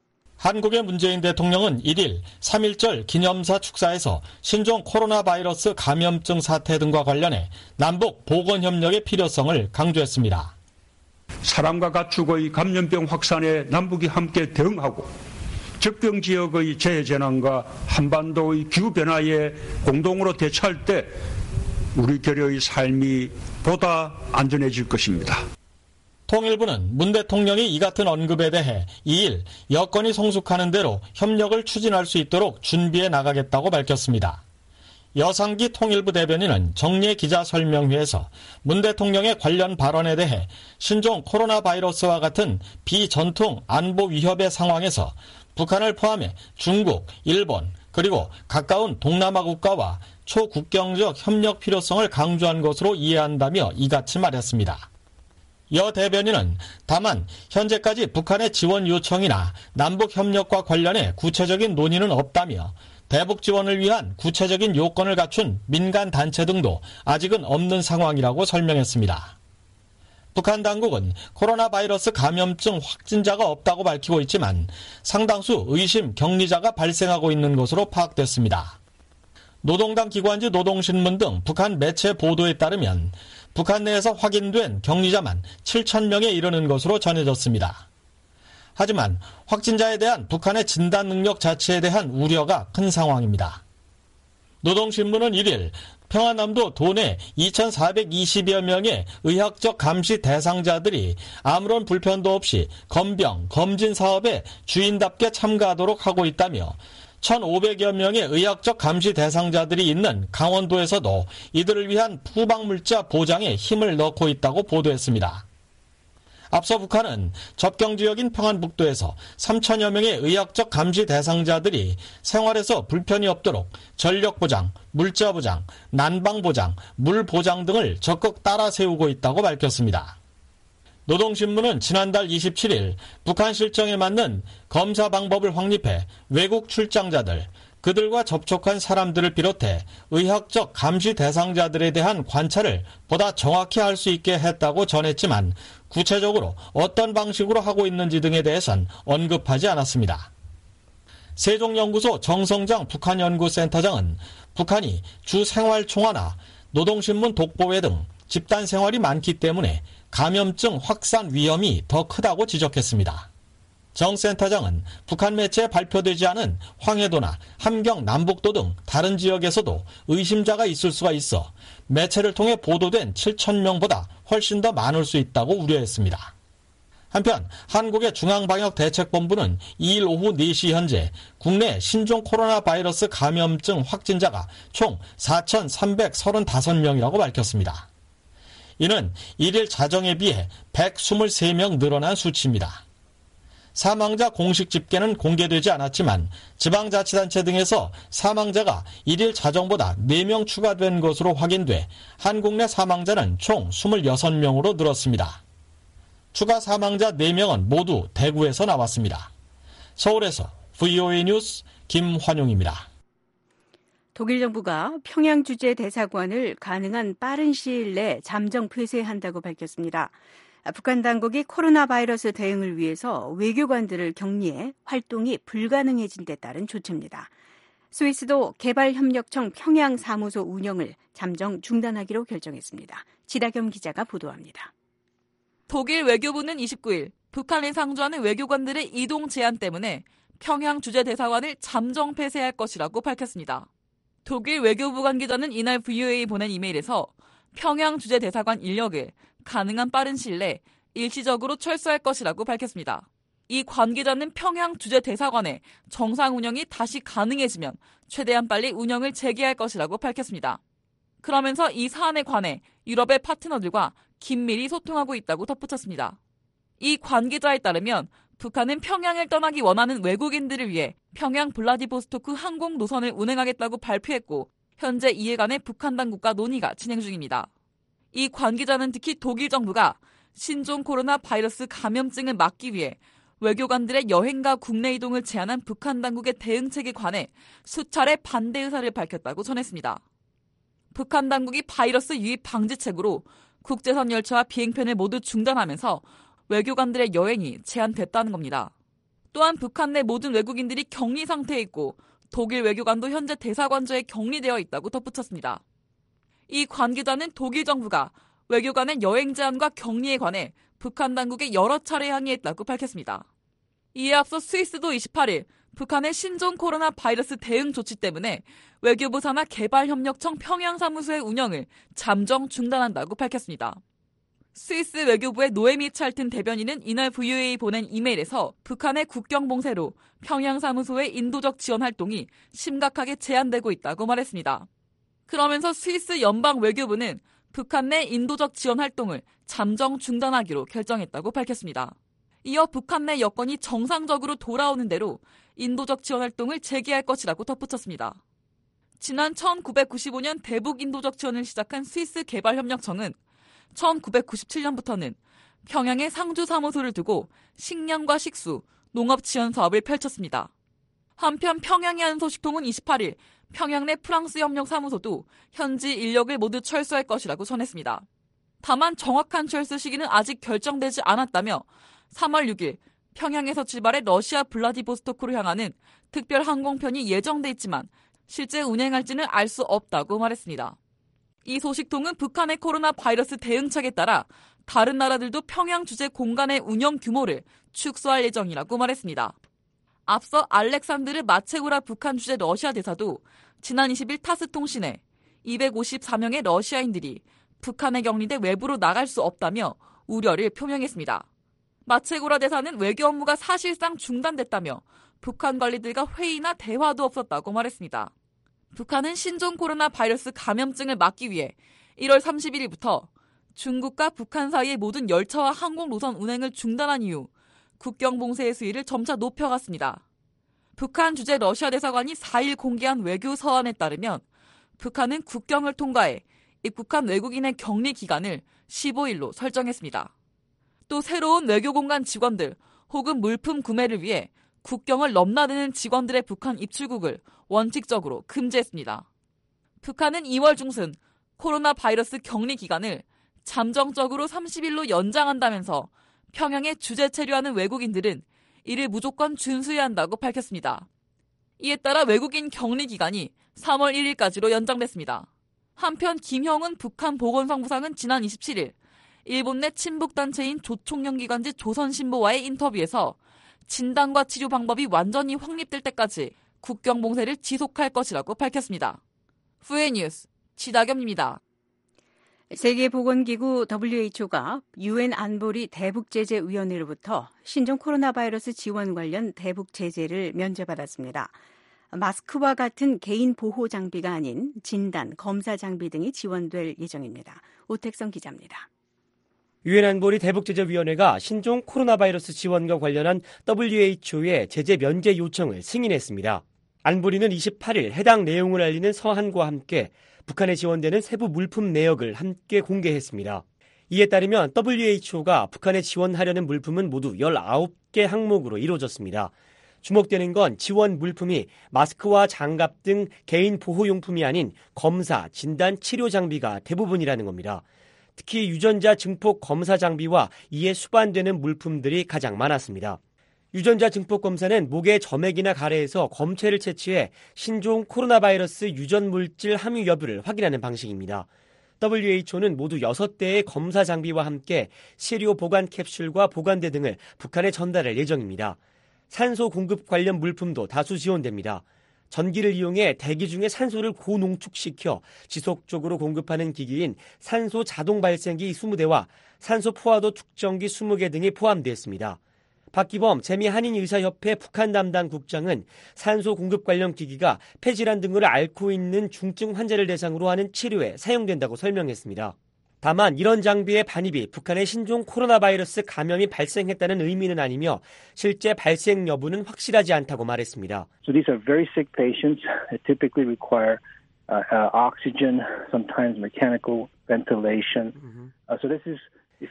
한국의 문재인 대통령은 일 일 삼일절 기념사 축사에서 신종 코로나 바이러스 감염증 사태 등과 관련해 남북 보건협력의 필요성을 강조했습니다. 사람과 가축의 감염병 확산에 남북이 함께 대응하고 적병 지역의 재해재난과 한반도의 기후변화에 공동으로 대처할 때 우리 결여의 삶이 보다 안전해질 것입니다. 통일부는 문 대통령이 이 같은 언급에 대해 이 일 여건이 성숙하는 대로 협력을 추진할 수 있도록 준비해 나가겠다고 밝혔습니다. 여상기 통일부 대변인은 정례 기자설명회에서 문 대통령의 관련 발언에 대해 신종 코로나 바이러스와 같은 비전통 안보 위협의 상황에서 북한을 포함해 중국, 일본, 그리고 가까운 동남아 국가와 초국경적 협력 필요성을 강조한 것으로 이해한다며 이같이 말했습니다. 여 대변인은 다만 현재까지 북한의 지원 요청이나 남북 협력과 관련해 구체적인 논의는 없다며 대북 지원을 위한 구체적인 요건을 갖춘 민간 단체 등도 아직은 없는 상황이라고 설명했습니다. 북한 당국은 코로나 바이러스 감염증 확진자가 없다고 밝히고 있지만 상당수 의심 격리자가 발생하고 있는 것으로 파악됐습니다. 노동당 기관지 노동신문 등 북한 매체 보도에 따르면 북한 내에서 확인된 격리자만 칠천 명에 이르는 것으로 전해졌습니다. 하지만 확진자에 대한 북한의 진단 능력 자체에 대한 우려가 큰 상황입니다. 노동신문은 일 일 평안남도 도내 이천사백이십여 명의 의학적 감시 대상자들이 아무런 불편도 없이 검병, 검진 사업에 주인답게 참가하도록 하고 있다며 천오백여 명의 의학적 감시 대상자들이 있는 강원도에서도 이들을 위한 후방물자 보장에 힘을 넣고 있다고 보도했습니다. 앞서 북한은 접경지역인 평안북도에서 삼천여 명의 의학적 감시 대상자들이 생활에서 불편이 없도록 전력보장, 물자보장, 난방보장, 물보장 등을 적극 따라 세우고 있다고 밝혔습니다. 노동신문은 지난달 이십칠일 북한 실정에 맞는 검사 방법을 확립해 외국 출장자들, 그들과 접촉한 사람들을 비롯해 의학적 감시 대상자들에 대한 관찰을 보다 정확히 할 수 있게 했다고 전했지만 구체적으로 어떤 방식으로 하고 있는지 등에 대해선 언급하지 않았습니다. 세종연구소 정성장 북한연구센터장은 북한이 주생활총화나 노동신문 독보회 등 집단생활이 많기 때문에 감염증 확산 위험이 더 크다고 지적했습니다. 정 센터장은 북한 매체에 발표되지 않은 황해도나 함경 남북도 등 다른 지역에서도 의심자가 있을 수가 있어 매체를 통해 보도된 칠천 명보다 훨씬 더 많을 수 있다고 우려했습니다. 한편 한국의 중앙방역대책본부는 이일 오후 네 시 현재 국내 신종 코로나 바이러스 감염증 확진자가 총 사천삼백삼십오 명이라고 밝혔습니다. 이는 일일 자정에 비해 백이십삼 명 늘어난 수치입니다. 사망자 공식 집계는 공개되지 않았지만 지방자치단체 등에서 사망자가 일일 자정보다 네 명 추가된 것으로 확인돼 한국 내 사망자는 총 이십육 명으로 늘었습니다. 추가 사망자 네 명은 모두 대구에서 나왔습니다. 서울에서 브이오에이 뉴스 김환용입니다. 독일 정부가 평양 주재 대사관을 가능한 빠른 시일 내 잠정 폐쇄한다고 밝혔습니다. 북한 당국이 코로나 바이러스 대응을 위해서 외교관들을 격리해 활동이 불가능해진 데 따른 조치입니다. 스위스도 개발협력청 평양 사무소 운영을 잠정 중단하기로 결정했습니다. 지다겸 기자가 보도합니다. 독일 외교부는 이십구일 북한에 상주하는 외교관들의 이동 제한 때문에 평양 주재 대사관을 잠정 폐쇄할 것이라고 밝혔습니다. 독일 외교부 관계자는 이날 브이오에이 보낸 이메일에서 평양 주재 대사관 인력을 가능한 빠른 시일 내 일시적으로 철수할 것이라고 밝혔습니다. 이 관계자는 평양 주재 대사관의 정상 운영이 다시 가능해지면 최대한 빨리 운영을 재개할 것이라고 밝혔습니다. 그러면서 이 사안에 관해 유럽의 파트너들과 긴밀히 소통하고 있다고 덧붙였습니다. 이 관계자에 따르면 북한은 평양을 떠나기 원하는 외국인들을 위해 평양 블라디보스토크 항공 노선을 운행하겠다고 발표했고 현재 이에 관해 북한 당국과 논의가 진행 중입니다. 이 관계자는 특히 독일 정부가 신종 코로나 바이러스 감염증을 막기 위해 외교관들의 여행과 국내 이동을 제한한 북한 당국의 대응책에 관해 수차례 반대 의사를 밝혔다고 전했습니다. 북한 당국이 바이러스 유입 방지책으로 국제선 열차와 비행편을 모두 중단하면서 외교관들의 여행이 제한됐다는 겁니다. 또한 북한 내 모든 외국인들이 격리 상태에 있고 독일 외교관도 현재 대사관저에 격리되어 있다고 덧붙였습니다. 이 관계자는 독일 정부가 외교관의 여행 제한과 격리에 관해 북한 당국에 여러 차례 항의했다고 밝혔습니다. 이에 앞서 스위스도 이십팔일 북한의 신종 코로나 바이러스 대응 조치 때문에 외교부 산하 개발협력청 평양사무소의 운영을 잠정 중단한다고 밝혔습니다. 스위스 외교부의 노에미 찰튼 대변인은 이날 브이오에이 보낸 이메일에서 북한의 국경 봉쇄로 평양사무소의 인도적 지원 활동이 심각하게 제한되고 있다고 말했습니다. 그러면서 스위스 연방 외교부는 북한 내 인도적 지원 활동을 잠정 중단하기로 결정했다고 밝혔습니다. 이어 북한 내 여건이 정상적으로 돌아오는 대로 인도적 지원 활동을 재개할 것이라고 덧붙였습니다. 지난 천구백구십오년 대북 인도적 지원을 시작한 스위스 개발협력청은 천구백구십칠년부터는 평양에 상주 사무소를 두고 식량과 식수, 농업 지원 사업을 펼쳤습니다. 한편 평양에 한 소식통은 이십팔일 평양 내 프랑스 협력 사무소도 현지 인력을 모두 철수할 것이라고 전했습니다. 다만 정확한 철수 시기는 아직 결정되지 않았다며 삼월 육일 평양에서 출발해 러시아 블라디보스토크로 향하는 특별 항공편이 예정돼 있지만 실제 운행할지는 알 수 없다고 말했습니다. 이 소식통은 북한의 코로나 바이러스 대응책에 따라 다른 나라들도 평양 주재 공간의 운영 규모를 축소할 예정이라고 말했습니다. 앞서 알렉산드르 마체우라 북한 주재 러시아 대사도 지난 이십일 타스 통신에 이백오십사 명의 러시아인들이 북한에 격리돼 외부로 나갈 수 없다며 우려를 표명했습니다. 마체고라 대사는 외교 업무가 사실상 중단됐다며 북한 관리들과 회의나 대화도 없었다고 말했습니다. 북한은 신종 코로나 바이러스 감염증을 막기 위해 일월 삼십일일부터 중국과 북한 사이의 모든 열차와 항공 노선 운행을 중단한 이후 국경 봉쇄의 수위를 점차 높여갔습니다. 북한 주재 러시아 대사관이 사일 공개한 외교 서한에 따르면 북한은 국경을 통과해 입국한 외국인의 격리 기간을 십오일로 설정했습니다. 또 새로운 외교 공간 직원들 혹은 물품 구매를 위해 국경을 넘나드는 직원들의 북한 입출국을 원칙적으로 금지했습니다. 북한은 이월 중순 코로나 바이러스 격리 기간을 잠정적으로 삼십일로 연장한다면서 평양에 주재 체류하는 외국인들은 이를 무조건 준수해야 한다고 밝혔습니다. 이에 따라 외국인 격리 기간이 삼월 일일까지로 연장됐습니다. 한편 김형은 북한 보건성부상은 지난 이십칠일 일본 내 친북단체인 조총련기관지 조선신보와의 인터뷰에서 진단과 치료 방법이 완전히 확립될 때까지 국경 봉쇄를 지속할 것이라고 밝혔습니다. 후에 뉴스 지다겸입니다. 세계보건기구 더블유에이치오가 유엔 안보리 대북제재위원회로부터 신종 코로나 바이러스 지원 관련 대북 제재를 면제받았습니다. 마스크와 같은 개인 보호 장비가 아닌 진단, 검사 장비 등이 지원될 예정입니다. 오택성 기자입니다. 유엔 안보리 대북제재위원회가 신종 코로나 바이러스 지원과 관련한 더블유에이치오의 제재 면제 요청을 승인했습니다. 안보리는 이십팔일 해당 내용을 알리는 서한과 함께 북한에 지원되는 세부 물품 내역을 함께 공개했습니다. 이에 따르면 더블유에이치오가 북한에 지원하려는 물품은 모두 열아홉 개 항목으로 이루어졌습니다. 주목되는 건 지원 물품이 마스크와 장갑 등 개인 보호용품이 아닌 검사, 진단, 치료 장비가 대부분이라는 겁니다. 특히 유전자 증폭 검사 장비와 이에 수반되는 물품들이 가장 많았습니다. 유전자 증폭 검사는 목의 점액이나 가래에서 검체를 채취해 신종 코로나 바이러스 유전 물질 함유 여부를 확인하는 방식입니다. 더블유에이치오는 모두 여섯 대의 검사 장비와 함께 시료 보관 캡슐과 보관대 등을 북한에 전달할 예정입니다. 산소 공급 관련 물품도 다수 지원됩니다. 전기를 이용해 대기 중에 산소를 고농축시켜 지속적으로 공급하는 기기인 산소 자동 발생기 이십 대와 산소 포화도 측정기 이십 개 등이 포함되어 있습니다. 박기범 재미한인의사협회 북한 담당 국장은 산소 공급 관련 기기가 폐질환 등을 앓고 있는 중증 환자를 대상으로 하는 치료에 사용된다고 설명했습니다. 다만 이런 장비의 반입이 북한의 신종 코로나 바이러스 감염이 발생했다는 의미는 아니며 실제 발생 여부는 확실하지 않다고 말했습니다. So these are very sick patients that typically require uh, uh, oxygen, sometimes mechanical ventilation. Uh, so this is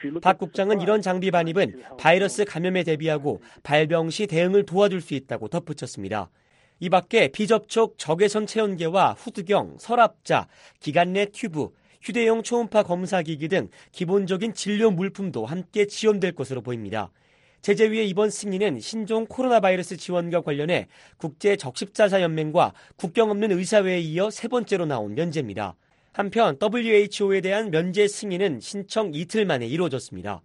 박 국장은 이런 장비 반입은 바이러스 감염에 대비하고 발병 시 대응을 도와줄 수 있다고 덧붙였습니다. 이 밖에 비접촉 적외선 체온계와 후두경, 서랍자, 기관 내 튜브, 휴대용 초음파 검사기기 등 기본적인 진료 물품도 함께 지원될 것으로 보입니다. 제재위의 이번 승인은 신종 코로나 바이러스 지원과 관련해 국제적십자사연맹과 국경 없는 의사회에 이어 세 번째로 나온 면제입니다. 한편 더블유에이치오에 대한 면제 승인은 신청 이틀 만에 이루어졌습니다.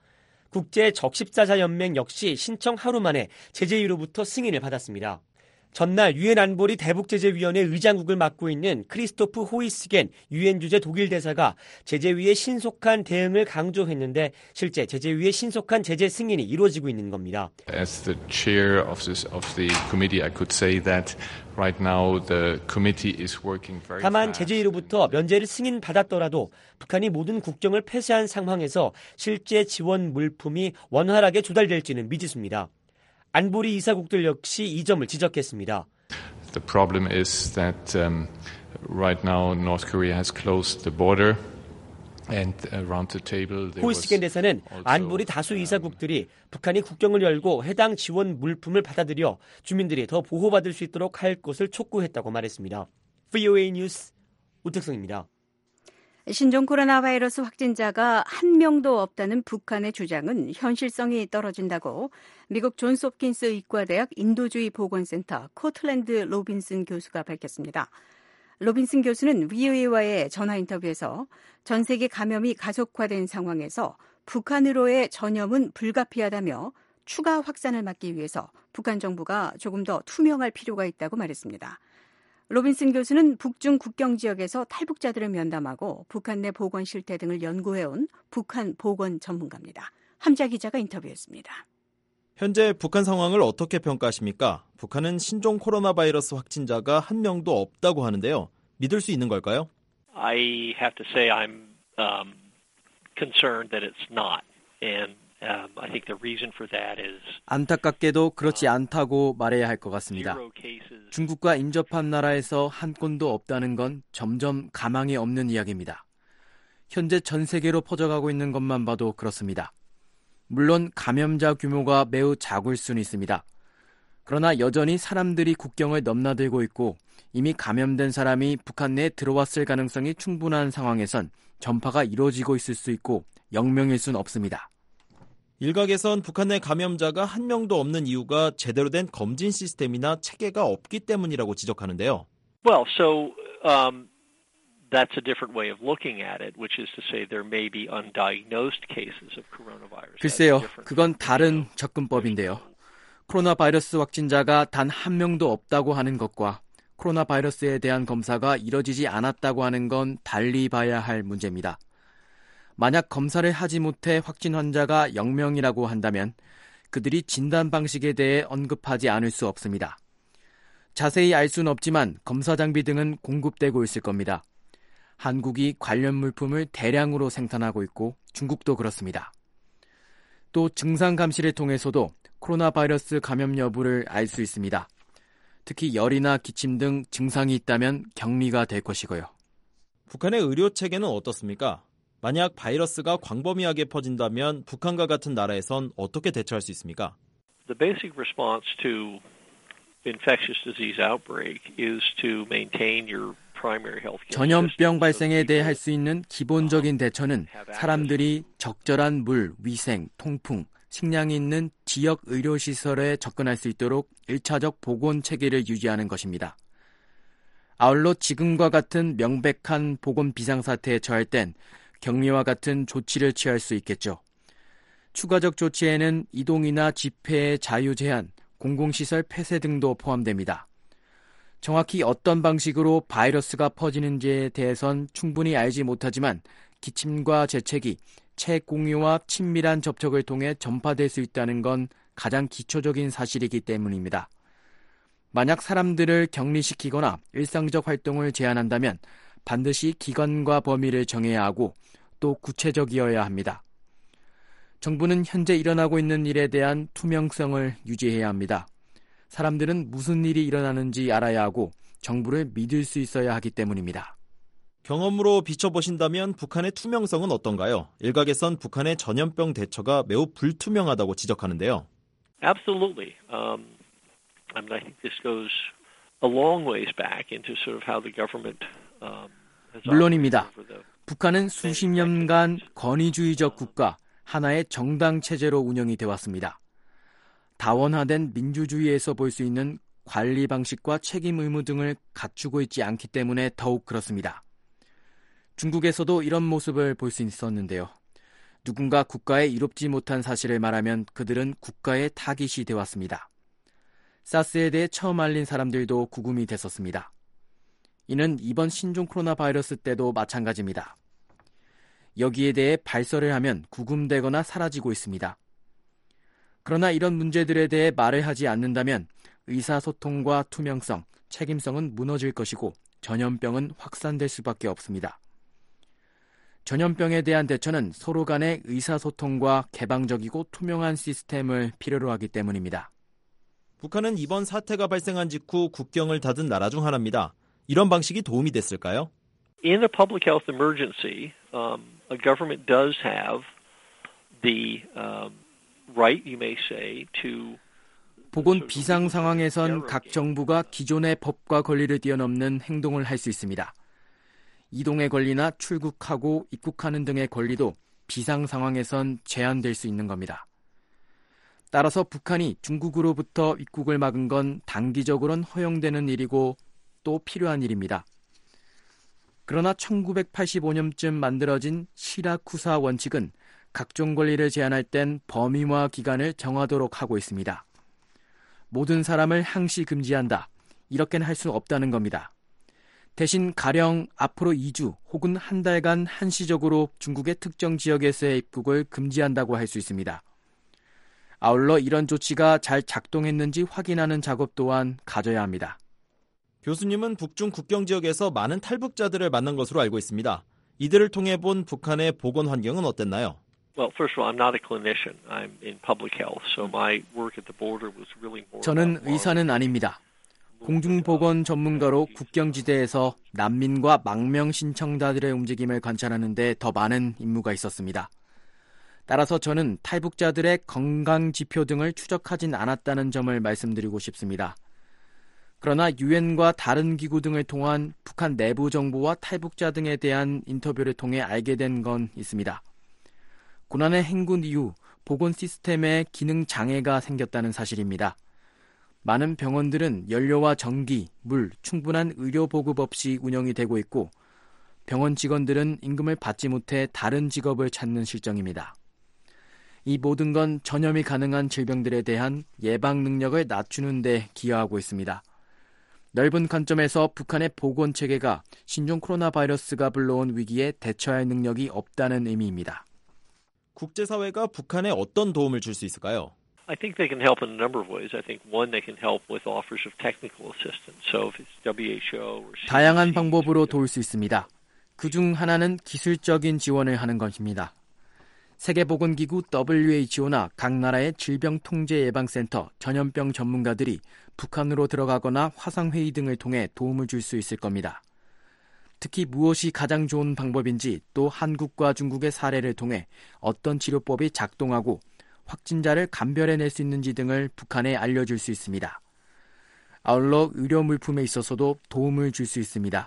국제적십자사연맹 역시 신청 하루 만에 제재위로부터 승인을 받았습니다. 전날 유엔 안보리 대북제재위원회 의장국을 맡고 있는 크리스토프 호이스겐 유엔 주재 독일 대사가 제재위의 신속한 대응을 강조했는데 실제 제재위의 신속한 제재 승인이 이루어지고 있는 겁니다. As the chair of this of the committee, I could say that right now the committee is working very 다만 제재위로부터 면제를 승인받았더라도 북한이 모든 국경을 폐쇄한 상황에서 실제 지원 물품이 원활하게 조달될지는 미지수입니다. 안보리 이사국들 역시 이 점을 지적했습니다. The problem is that um, right now North Korea has closed the border and around the table there was 호이스겐 대사는 안보리 다수 이사국들이 북한이 국경을 열고 해당 지원 물품을 받아들여 주민들이 더 보호받을 수 있도록 할 것을 촉구했다고 말했습니다. 브이오에이 뉴스 오택성입니다. 신종 코로나 바이러스 확진자가 한 명도 없다는 북한의 주장은 현실성이 떨어진다고 미국 존스 홉킨스 의과대학 인도주의 보건센터 코틀랜드 로빈슨 교수가 밝혔습니다. 로빈슨 교수는 브이오에이와의 전화 인터뷰에서 전 세계 감염이 가속화된 상황에서 북한으로의 전염은 불가피하다며 추가 확산을 막기 위해서 북한 정부가 조금 더 투명할 필요가 있다고 말했습니다. 로빈슨 교수는 북중 국경 지역에서 탈북자들을 면담하고 북한 내 보건 실태 등을 연구해온 북한 보건 전문가입니다. 함자 기자가 인터뷰했습니다. 현재 북한 상황을 어떻게 평가하십니까? 북한은 신종 코로나 바이러스 확진자가 한 명도 없다고 하는데요. 믿을 수 있는 걸까요? I have to say I'm um, concerned that it's not. And um, I think the reason for that is 안타깝게도 그렇지 않다고 말해야 할 것 같습니다. 중국과 인접한 나라에서 한 건도 없다는 건 점점 가망이 없는 이야기입니다. 현재 전 세계로 퍼져가고 있는 것만 봐도 그렇습니다. 물론 감염자 규모가 매우 작을 수는 있습니다. 그러나 여전히 사람들이 국경을 넘나들고 있고 이미 감염된 사람이 북한 내에 들어왔을 가능성이 충분한 상황에선 전파가 이루어지고 있을 수 있고 영명일 수는 없습니다. 일각에선 북한 내 감염자가 한 명도 없는 이유가 제대로 된 검진 시스템이나 체계가 없기 때문이라고 지적하는데요. Well, so um, that's a different way of looking at it, which is to say there may be undiagnosed cases of coronavirus. 글쎄요, 그건 다른 접근법인데요. 코로나 바이러스 확진자가 단 한 명도 없다고 하는 것과 코로나 바이러스에 대한 검사가 이뤄지지 않았다고 하는 건 달리 봐야 할 문제입니다. 만약 검사를 하지 못해 확진 환자가 영 명이라고 한다면 그들이 진단 방식에 대해 언급하지 않을 수 없습니다. 자세히 알 수는 없지만 검사 장비 등은 공급되고 있을 겁니다. 한국이 관련 물품을 대량으로 생산하고 있고 중국도 그렇습니다. 또 증상 감시를 통해서도 코로나 바이러스 감염 여부를 알 수 있습니다. 특히 열이나 기침 등 증상이 있다면 격리가 될 것이고요. 북한의 의료 체계는 어떻습니까? 만약 바이러스가 광범위하게 퍼진다면 북한과 같은 나라에선 어떻게 대처할 수 있습니까? The basic response to infectious disease outbreak is to maintain your primary health care. 전염병 발생에 대해 할 수 있는 기본적인 대처는 사람들이 적절한 물, 위생, 통풍, 식량이 있는 지역 의료시설에 접근할 수 있도록 일차적 보건 체계를 유지하는 것입니다. 아울러 지금과 같은 명백한 보건 비상사태에 처할 땐 격리와 같은 조치를 취할 수 있겠죠. 추가적 조치에는 이동이나 집회의 자유 제한, 공공시설 폐쇄 등도 포함됩니다. 정확히 어떤 방식으로 바이러스가 퍼지는지에 대해선 충분히 알지 못하지만 기침과 재채기, 책 공유와 친밀한 접촉을 통해 전파될 수 있다는 건 가장 기초적인 사실이기 때문입니다. 만약 사람들을 격리시키거나 일상적 활동을 제한한다면 반드시 기간과 범위를 정해야 하고 또 구체적이어야 합니다. 정부는 현재 일어나고 있는 일에 대한 투명성을 유지해야 합니다. 사람들은 무슨 일이 일어나는지 알아야 하고 정부를 믿을 수 있어야 하기 때문입니다. 경험으로 비춰보신다면 북한의 투명성은 어떤가요? 일각에선 북한의 전염병 대처가 매우 불투명하다고 지적하는데요. Absolutely. Um, I mean, I think this goes a long ways back into sort of how the government um, has 물론입니다. 북한은 수십 년간 권위주의적 국가, 하나의 정당 체제로 운영이 되어 왔습니다. 다원화된 민주주의에서 볼 수 있는 관리 방식과 책임 의무 등을 갖추고 있지 않기 때문에 더욱 그렇습니다. 중국에서도 이런 모습을 볼 수 있었는데요. 누군가 국가에 이롭지 못한 사실을 말하면 그들은 국가의 타깃이 되었습니다. 사스에 대해 처음 알린 사람들도 구금이 됐었습니다. 이는 이번 신종 코로나 바이러스 때도 마찬가지입니다. 여기에 대해 발설을 하면 구금되거나 사라지고 있습니다. 그러나 이런 문제들에 대해 말을 하지 않는다면 의사소통과 투명성, 책임성은 무너질 것이고 전염병은 확산될 수밖에 없습니다. 전염병에 대한 대처는 서로 간의 의사소통과 개방적이고 투명한 시스템을 필요로 하기 때문입니다. 북한은 이번 사태가 발생한 직후 국경을 닫은 나라 중 하나입니다. 이런 방식이 도움이 됐을까요? In a public health emergency, um, a government does have the um, right, you may say, to 보건 비상 상황에선 각 정부가 기존의 법과 권리를 뛰어넘는 행동을 할 수 있습니다. 이동의 권리나 출국하고 입국하는 등의 권리도 비상 상황에선 제한될 수 있는 겁니다. 따라서 북한이 중국으로부터 입국을 막은 건 단기적으로는 허용되는 일이고 또 필요한 일입니다. 그러나 천구백팔십오 년쯤 만들어진 시라쿠사 원칙은 각종 권리를 제한할 땐 범위와 기간을 정하도록 하고 있습니다. 모든 사람을 항시 금지한다. 이렇게는 할 수 없다는 겁니다. 대신 가령 앞으로 이 주 혹은 한 달간 한시적으로 중국의 특정 지역에서의 입국을 금지한다고 할 수 있습니다. 아울러 이런 조치가 잘 작동했는지 확인하는 작업 또한 가져야 합니다. 교수님은 북중 국경 지역에서 많은 탈북자들을 만난 것으로 알고 있습니다. 이들을 통해 본 북한의 보건 환경은 어땠나요? Well, first of all, I'm not a clinician. I'm in public health, so my work at the border was really more. 저는 의사는 아닙니다. 공중보건 전문가로 국경지대에서 난민과 망명 신청자들의 움직임을 관찰하는 데 더 많은 임무가 있었습니다. 따라서 저는 탈북자들의 건강 지표 등을 추적하진 않았다는 점을 말씀드리고 싶습니다. 그러나 유엔과 다른 기구 등을 통한 북한 내부 정보와 탈북자 등에 대한 인터뷰를 통해 알게 된 건 있습니다. 고난의 행군 이후 보건 시스템에 기능 장애가 생겼다는 사실입니다. 많은 병원들은 연료와 전기, 물, 충분한 의료 보급 없이 운영이 되고 있고 병원 직원들은 임금을 받지 못해 다른 직업을 찾는 실정입니다. 이 모든 건 전염이 가능한 질병들에 대한 예방 능력을 낮추는 데 기여하고 있습니다. 넓은 관점에서 북한의 보건 체계가 신종 코로나 바이러스가 불러온 위기에 대처할 능력이 없다는 의미입니다. 국제사회가 북한에 어떤 도움을 줄 수 있을까요? I think they can help in a number of ways. I think one, they can help with offers of technical assistance. So if it's W H O or 다양한 방법으로 도울 수 있습니다. 그중 하나는 기술적인 지원을 하는 것입니다. 세계보건기구 더블유 에이치 오나 각 나라의 질병통제예방센터, 전염병 전문가들이 북한으로 들어가거나 화상회의 등을 통해 도움을 줄 수 있을 겁니다. 특히 무엇이 가장 좋은 방법인지 또 한국과 중국의 사례를 통해 어떤 치료법이 작동하고 확진자를 감별해낼 수 있는지 등을 북한에 알려줄 수 있습니다. 아울러 의료 물품에 있어서도 도움을 줄 수 있습니다.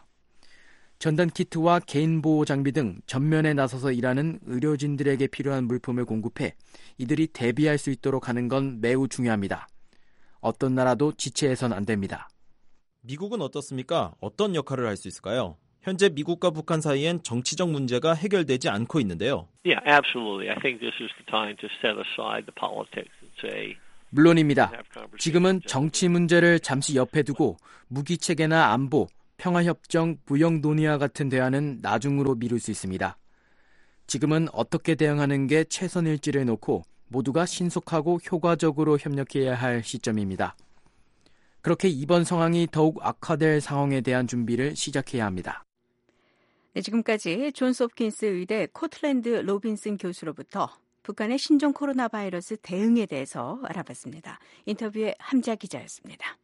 전단키트와 개인보호 장비 등 전면에 나서서 일하는 의료진들에게 필요한 물품을 공급해 이들이 대비할 수 있도록 하는 건 매우 중요합니다. 어떤 나라도 지체해선 안 됩니다. 미국은 어떻습니까? 어떤 역할을 할 수 있을까요? 현재 미국과 북한 사이엔 정치적 문제가 해결되지 않고 있는데요. Yeah, absolutely. I think this is the time to set aside the politics and say. 물론입니다. 지금은 정치 문제를 잠시 옆에 두고 무기 체계나 안보, 평화협정, 무역 논의와 같은 대화는 나중으로 미룰 수 있습니다. 지금은 어떻게 대응하는 게 최선일지를 놓고 모두가 신속하고 효과적으로 협력해야 할 시점입니다. 그렇게 이번 상황이 더욱 악화될 상황에 대한 준비를 시작해야 합니다. 네, 지금까지 존스홉킨스 의대 코틀랜드 로빈슨 교수로부터 북한의 신종 코로나 바이러스 대응에 대해서 알아봤습니다. 인터뷰의 함자 기자였습니다.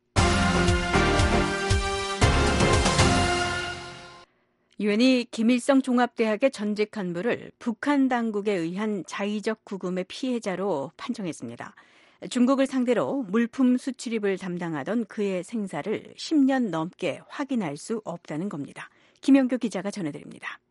유엔이 김일성 종합대학의 전직 간부를 북한 당국에 의한 자의적 구금의 피해자로 판정했습니다. 중국을 상대로 물품 수출입을 담당하던 그의 생사를 십 년 넘게 확인할 수 없다는 겁니다. 김영교 기자가 전해드립니다.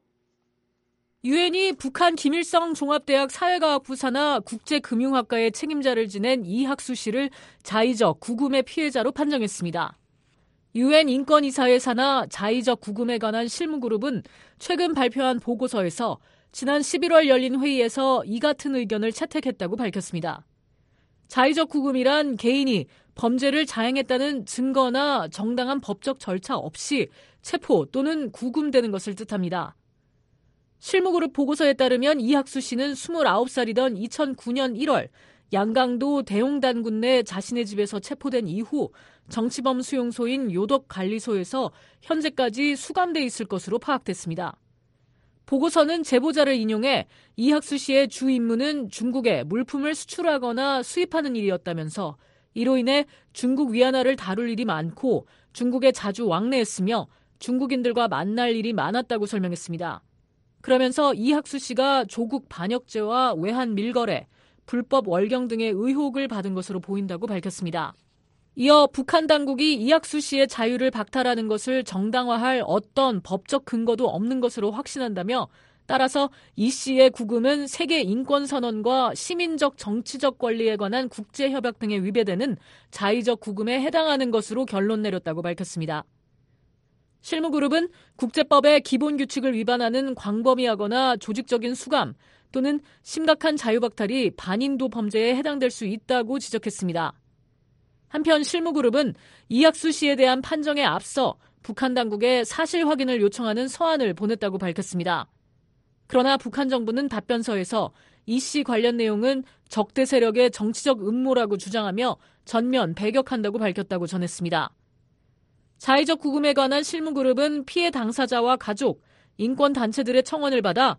유엔이 북한 김일성 종합대학 사회과학부 산하 국제금융학과의 책임자를 지낸 이학수 씨를 자의적 구금의 피해자로 판정했습니다. 유엔 인권이사회 산하 자의적 구금에 관한 실무그룹은 최근 발표한 보고서에서 지난 십일월 열린 회의에서 이 같은 의견을 채택했다고 밝혔습니다. 자의적 구금이란 개인이 범죄를 자행했다는 증거나 정당한 법적 절차 없이 체포 또는 구금되는 것을 뜻합니다. 실무그룹 보고서에 따르면 이학수 씨는 스물아홉 살이던 이천구 년 일월 양강도 대용단군 내 자신의 집에서 체포된 이후 정치범 수용소인 요덕관리소에서 현재까지 수감돼 있을 것으로 파악됐습니다. 보고서는 제보자를 인용해 이학수 씨의 주 임무는 중국에 물품을 수출하거나 수입하는 일이었다면서 이로 인해 중국 위안화를 다룰 일이 많고 중국에 자주 왕래했으며 중국인들과 만날 일이 많았다고 설명했습니다. 그러면서 이학수 씨가 조국 반역죄와 외환 밀거래, 불법 월경 등의 의혹을 받은 것으로 보인다고 밝혔습니다. 이어 북한 당국이 이학수 씨의 자유를 박탈하는 것을 정당화할 어떤 법적 근거도 없는 것으로 확신한다며 따라서 이 씨의 구금은 세계 인권선언과 시민적 정치적 권리에 관한 국제협약 등에 위배되는 자의적 구금에 해당하는 것으로 결론 내렸다고 밝혔습니다. 실무그룹은 국제법의 기본규칙을 위반하는 광범위하거나 조직적인 수감 또는 심각한 자유박탈이 반인도 범죄에 해당될 수 있다고 지적했습니다. 한편 실무그룹은 이학수 씨에 대한 판정에 앞서 북한 당국에 사실 확인을 요청하는 서한을 보냈다고 밝혔습니다. 그러나 북한 정부는 답변서에서 이 씨 관련 내용은 적대 세력의 정치적 음모라고 주장하며 전면 배격한다고 밝혔다고 전했습니다. 자의적 구금에 관한 실무그룹은 피해 당사자와 가족, 인권단체들의 청원을 받아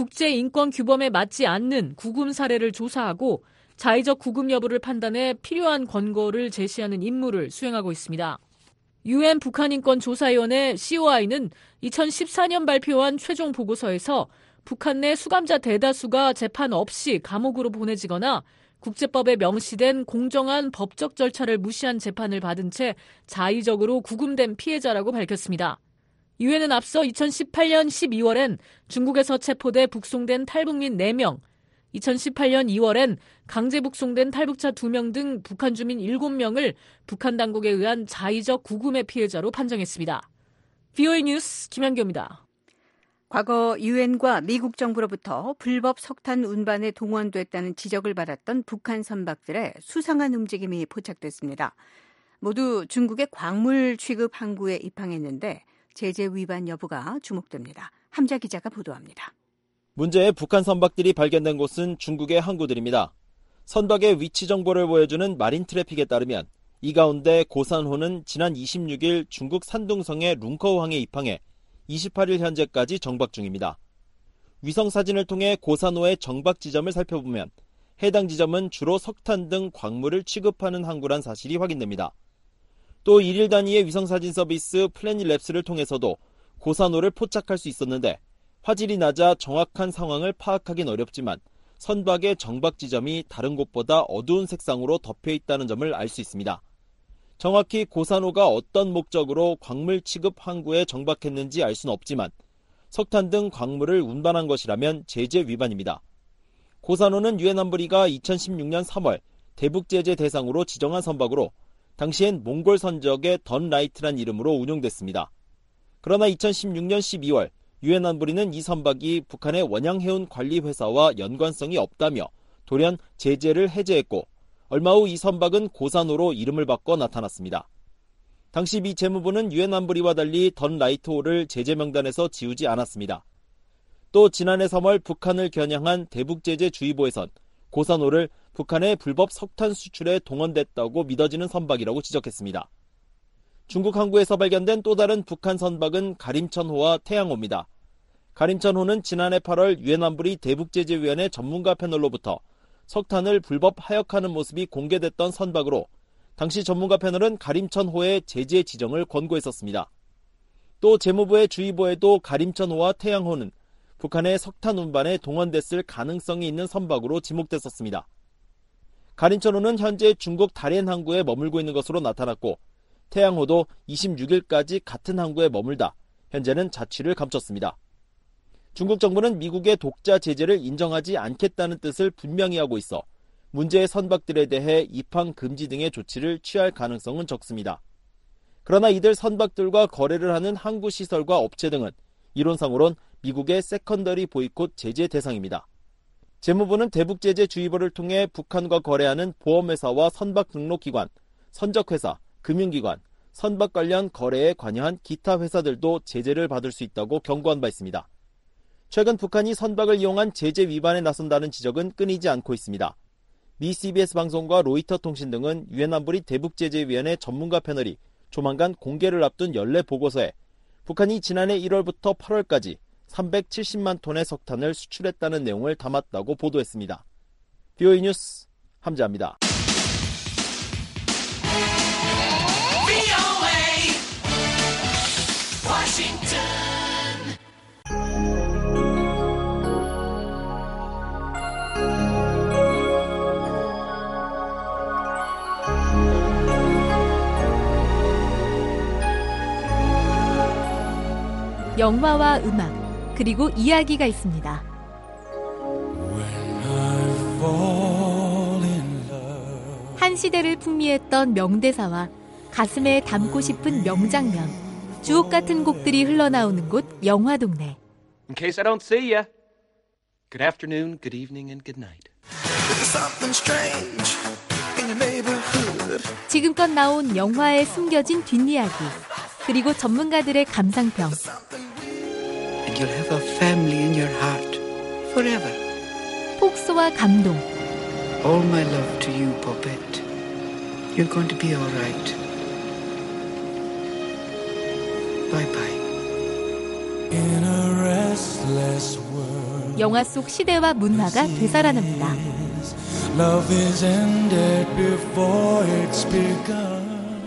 국제인권규범에 맞지 않는 구금 사례를 조사하고 자의적 구금 여부를 판단해 필요한 권고를 제시하는 임무를 수행하고 있습니다. 유엔 북한인권조사위원회 씨오아이는 이천십사 년 발표한 최종 보고서에서 북한 내 수감자 대다수가 재판 없이 감옥으로 보내지거나 국제법에 명시된 공정한 법적 절차를 무시한 재판을 받은 채 자의적으로 구금된 피해자라고 밝혔습니다. 유엔은 앞서 이천십팔 년 십이월엔 중국에서 체포돼 북송된 탈북민 네 명, 이천십팔 년 이월엔 강제 북송된 탈북자 두 명 등 북한 주민 일곱 명을 북한 당국에 의한 자의적 구금의 피해자로 판정했습니다. 브이오에이 뉴스 김현교입니다. 과거 유엔과 미국 정부로부터 불법 석탄 운반에 동원됐다는 지적을 받았던 북한 선박들의 수상한 움직임이 포착됐습니다. 모두 중국의 광물 취급 항구에 입항했는데 제재 위반 여부가 주목됩니다. 함자 기자가 보도합니다. 문제의 북한 선박들이 발견된 곳은 중국의 항구들입니다. 선박의 위치 정보를 보여주는 마린 트래픽에 따르면 이 가운데 고산호는 지난 이십육 일 중국 산둥성의 룽커우항에 입항해 이십팔 일 현재까지 정박 중입니다. 위성사진을 통해 고산호의 정박 지점을 살펴보면 해당 지점은 주로 석탄 등 광물을 취급하는 항구란 사실이 확인됩니다. 또 일일 단위의 위성사진 서비스 플래닛랩스를 통해서도 고산호를 포착할 수 있었는데 화질이 낮아 정확한 상황을 파악하긴 어렵지만 선박의 정박 지점이 다른 곳보다 어두운 색상으로 덮여 있다는 점을 알 수 있습니다. 정확히 고산호가 어떤 목적으로 광물 취급 항구에 정박했는지 알 수는 없지만 석탄 등 광물을 운반한 것이라면 제재 위반입니다. 고산호는 유엔 안보리가 이천십육 년 삼월 대북 제재 대상으로 지정한 선박으로 당시엔 몽골 선적의 던라이트란 이름으로 운용됐습니다. 그러나 이천십육 년 십이월 유엔 안보리는 이 선박이 북한의 원양해운 관리회사와 연관성이 없다며 돌연 제재를 해제했고 얼마 후 이 선박은 고산호로 이름을 바꿔 나타났습니다. 당시 미 재무부는 유엔 안보리와 달리 던라이트호를 제재 명단에서 지우지 않았습니다. 또 지난해 삼월 북한을 겨냥한 대북제재주의보에선 고산호를 북한의 불법 석탄 수출에 동원됐다고 믿어지는 선박이라고 지적했습니다. 중국 항구에서 발견된 또 다른 북한 선박은 가림천호와 태양호입니다. 가림천호는 지난해 팔월 유엔 안보리 대북제재위원회 전문가 패널로부터 석탄을 불법 하역하는 모습이 공개됐던 선박으로 당시 전문가 패널은 가림천호의 제재 지정을 권고했었습니다. 또 재무부의 주의보에도 가림천호와 태양호는 북한의 석탄 운반에 동원됐을 가능성이 있는 선박으로 지목됐었습니다. 가림천호는 현재 중국 다롄 항구에 머물고 있는 것으로 나타났고 태양호도 이십육 일까지 같은 항구에 머물다 현재는 자취를 감췄습니다. 중국 정부는 미국의 독자 제재를 인정하지 않겠다는 뜻을 분명히 하고 있어 문제의 선박들에 대해 입항 금지 등의 조치를 취할 가능성은 적습니다. 그러나 이들 선박들과 거래를 하는 항구 시설과 업체 등은 이론상으론 미국의 세컨더리 보이콧 제재 대상입니다. 재무부는 대북제재주의보를 통해 북한과 거래하는 보험회사와 선박 등록기관, 선적회사, 금융기관, 선박 관련 거래에 관여한 기타 회사들도 제재를 받을 수 있다고 경고한 바 있습니다. 최근 북한이 선박을 이용한 제재 위반에 나선다는 지적은 끊이지 않고 있습니다. 미 씨비에스 방송과 로이터 통신 등은 유엔 안보리 대북제재위원회 전문가 패널이 조만간 공개를 앞둔 연례 보고서에 북한이 지난해 일월부터 팔월까지 삼백칠십만 톤의 석탄을 수출했다는 내용을 담았다고 보도했습니다. 브이오에이 뉴스 함자입니다. 영화와 음악, 그리고 이야기가 있습니다. 한 시대를 풍미했던 명대사와 가슴에 담고 싶은 명장면, 주옥 같은 곡들이 흘러나오는 곳 영화동네. In case I don't see ya. Good afternoon, good evening, and good night. 지금껏 나온 영화에 숨겨진 뒷이야기. 그리고 전문가들의 감상평. And you'll have a family in your heart forever. 폭소와 감동. All my love to you, Poppet. You're going to be all right. Bye-bye. In a restless world, 영화 속 시대와 문화가 되살아납니다. love is ended before it's begun.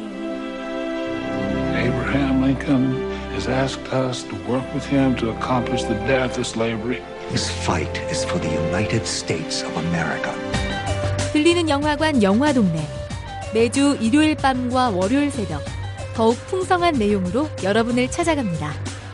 Abraham Lincoln has asked us to work with him to accomplish the death of slavery. This fight is for the United States of America. 들리는 영화관 영화동네. 매주 일요일 밤과 월요일 새벽 더욱 풍성한 내용으로 여러분을 찾아갑니다.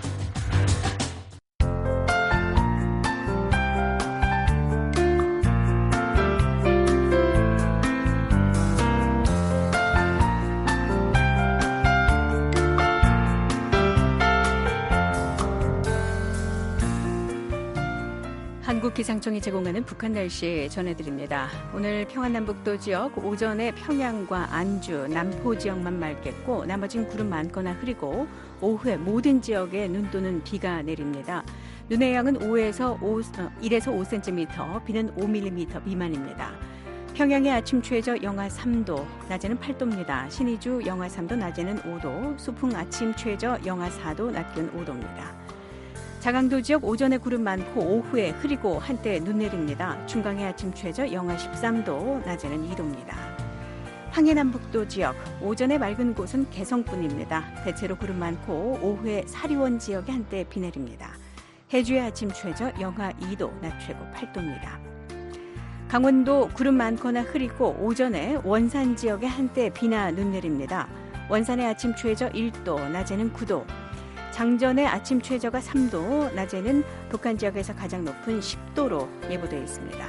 한국기상청이 제공하는 북한 날씨 전해드립니다. 오늘 평안남북도 지역 오전에 평양과 안주, 남포 지역만 맑겠고 나머진 구름 많거나 흐리고 오후에 모든 지역에 눈 또는 비가 내립니다. 눈의 양은 오에서 일에서 오 센티미터, 비는 오 밀리미터 미만입니다. 평양의 아침 최저 영하 삼 도, 낮에는 팔 도입니다. 신의주 영하 삼 도, 낮에는 오 도, 수풍 아침 최저 영하 사 도, 낮 기온 오 도입니다. 자강도 지역 오전에 구름 많고 오후에 흐리고 한때 눈 내립니다. 중강의 아침 최저 영하 십삼 도, 낮에는 이 도입니다. 황해남북도 지역 오전에 맑은 곳은 개성뿐입니다. 대체로 구름 많고 오후에 사리원 지역에 한때 비 내립니다. 해주의 아침 최저 영하 이 도, 낮 최고 팔 도입니다. 강원도 구름 많거나 흐리고 오전에 원산 지역에 한때 비나 눈 내립니다. 원산의 아침 최저 일 도, 낮에는 구 도. 장전의 아침 최저가 삼 도, 낮에는 북한 지역에서 가장 높은 십 도로 예보되어 있습니다.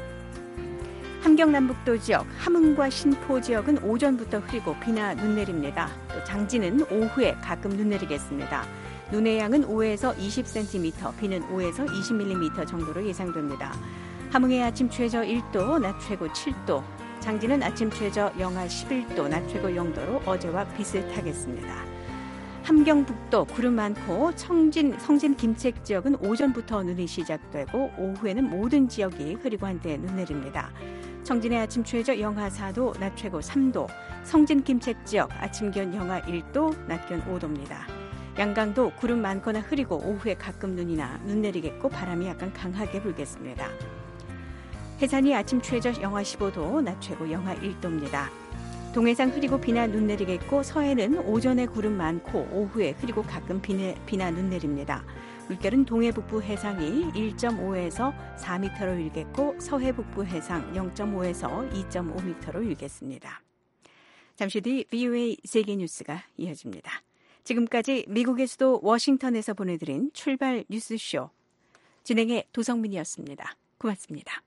함경남북도 지역, 함흥과 신포 지역은 오전부터 흐리고 비나 눈 내립니다. 또 장진은 오후에 가끔 눈 내리겠습니다. 눈의 양은 오에서 이십 센티미터, 비는 오에서 이십 밀리미터 정도로 예상됩니다. 함흥의 아침 최저 일 도, 낮 최고 칠 도, 장진은 아침 최저 영하 십일 도, 낮 최고 영 도로 어제와 비슷하겠습니다. 함경북도 구름 많고 청진, 성진 김책 지역은 오전부터 눈이 시작되고 오후에는 모든 지역이 흐리고 한때 눈 내립니다. 청진의 아침 최저 영하 사 도, 낮 최고 삼 도, 성진 김책 지역 아침 기온 영하 일 도, 낮 기온 오 도입니다. 양강도 구름 많거나 흐리고 오후에 가끔 눈이나 눈 내리겠고 바람이 약간 강하게 불겠습니다. 해산이 아침 최저 영하 십오 도, 낮 최고 영하 일 도입니다. 동해상 흐리고 비나 눈 내리겠고 서해는 오전에 구름 많고 오후에 흐리고 가끔 비내, 비나 눈 내립니다. 물결은 동해 북부 해상이 일 점 오에서 사 미터로 일겠고 서해 북부 해상 영 점 오에서 이 점 오 미터로 일겠습니다. 잠시 뒤 브이오에이 세계뉴스가 이어집니다. 지금까지 미국의 수도 워싱턴에서 보내드린 출발 뉴스쇼 진행의 도성민이었습니다. 고맙습니다.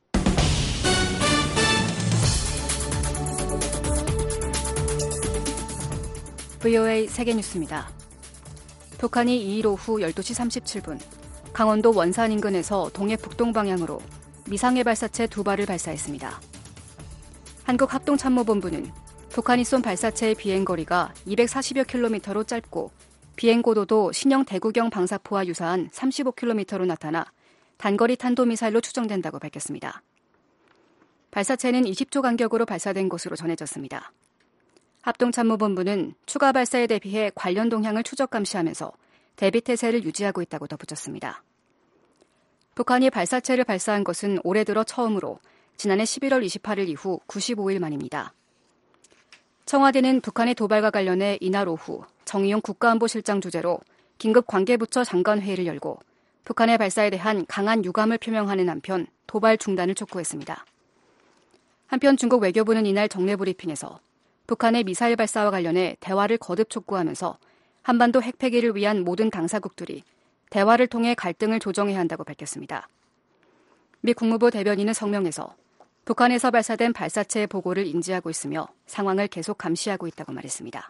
브이오에이 세계뉴스입니다. 북한이 이일 오후 열두 시 삼십칠 분 강원도 원산 인근에서 동해 북동 방향으로 미상해 발사체 두 발을 발사했습니다. 한국합동참모본부는 북한이 쏜 발사체의 비행거리가 이백사십여 킬로미터로 짧고 비행고도도 신형 대구경 방사포와 유사한 삼십오 킬로미터로 나타나 단거리 탄도미사일로 추정된다고 밝혔습니다. 발사체는 이십 초 간격으로 발사된 것으로 전해졌습니다. 합동참모본부는 추가 발사에 대비해 관련 동향을 추적 감시하면서 대비태세를 유지하고 있다고 덧붙였습니다. 북한이 발사체를 발사한 것은 올해 들어 처음으로 지난해 십일월 이십팔일 이후 구십오 일 만입니다. 청와대는 북한의 도발과 관련해 이날 오후 정의용 국가안보실장 주재로 긴급 관계부처 장관회의를 열고 북한의 발사에 대한 강한 유감을 표명하는 한편 도발 중단을 촉구했습니다. 한편 중국 외교부는 이날 정례 브리핑에서 북한의 미사일 발사와 관련해 대화를 거듭 촉구하면서 한반도 핵폐기를 위한 모든 당사국들이 대화를 통해 갈등을 조정해야 한다고 밝혔습니다. 미 국무부 대변인은 성명에서 북한에서 발사된 발사체의 보고를 인지하고 있으며 상황을 계속 감시하고 있다고 말했습니다.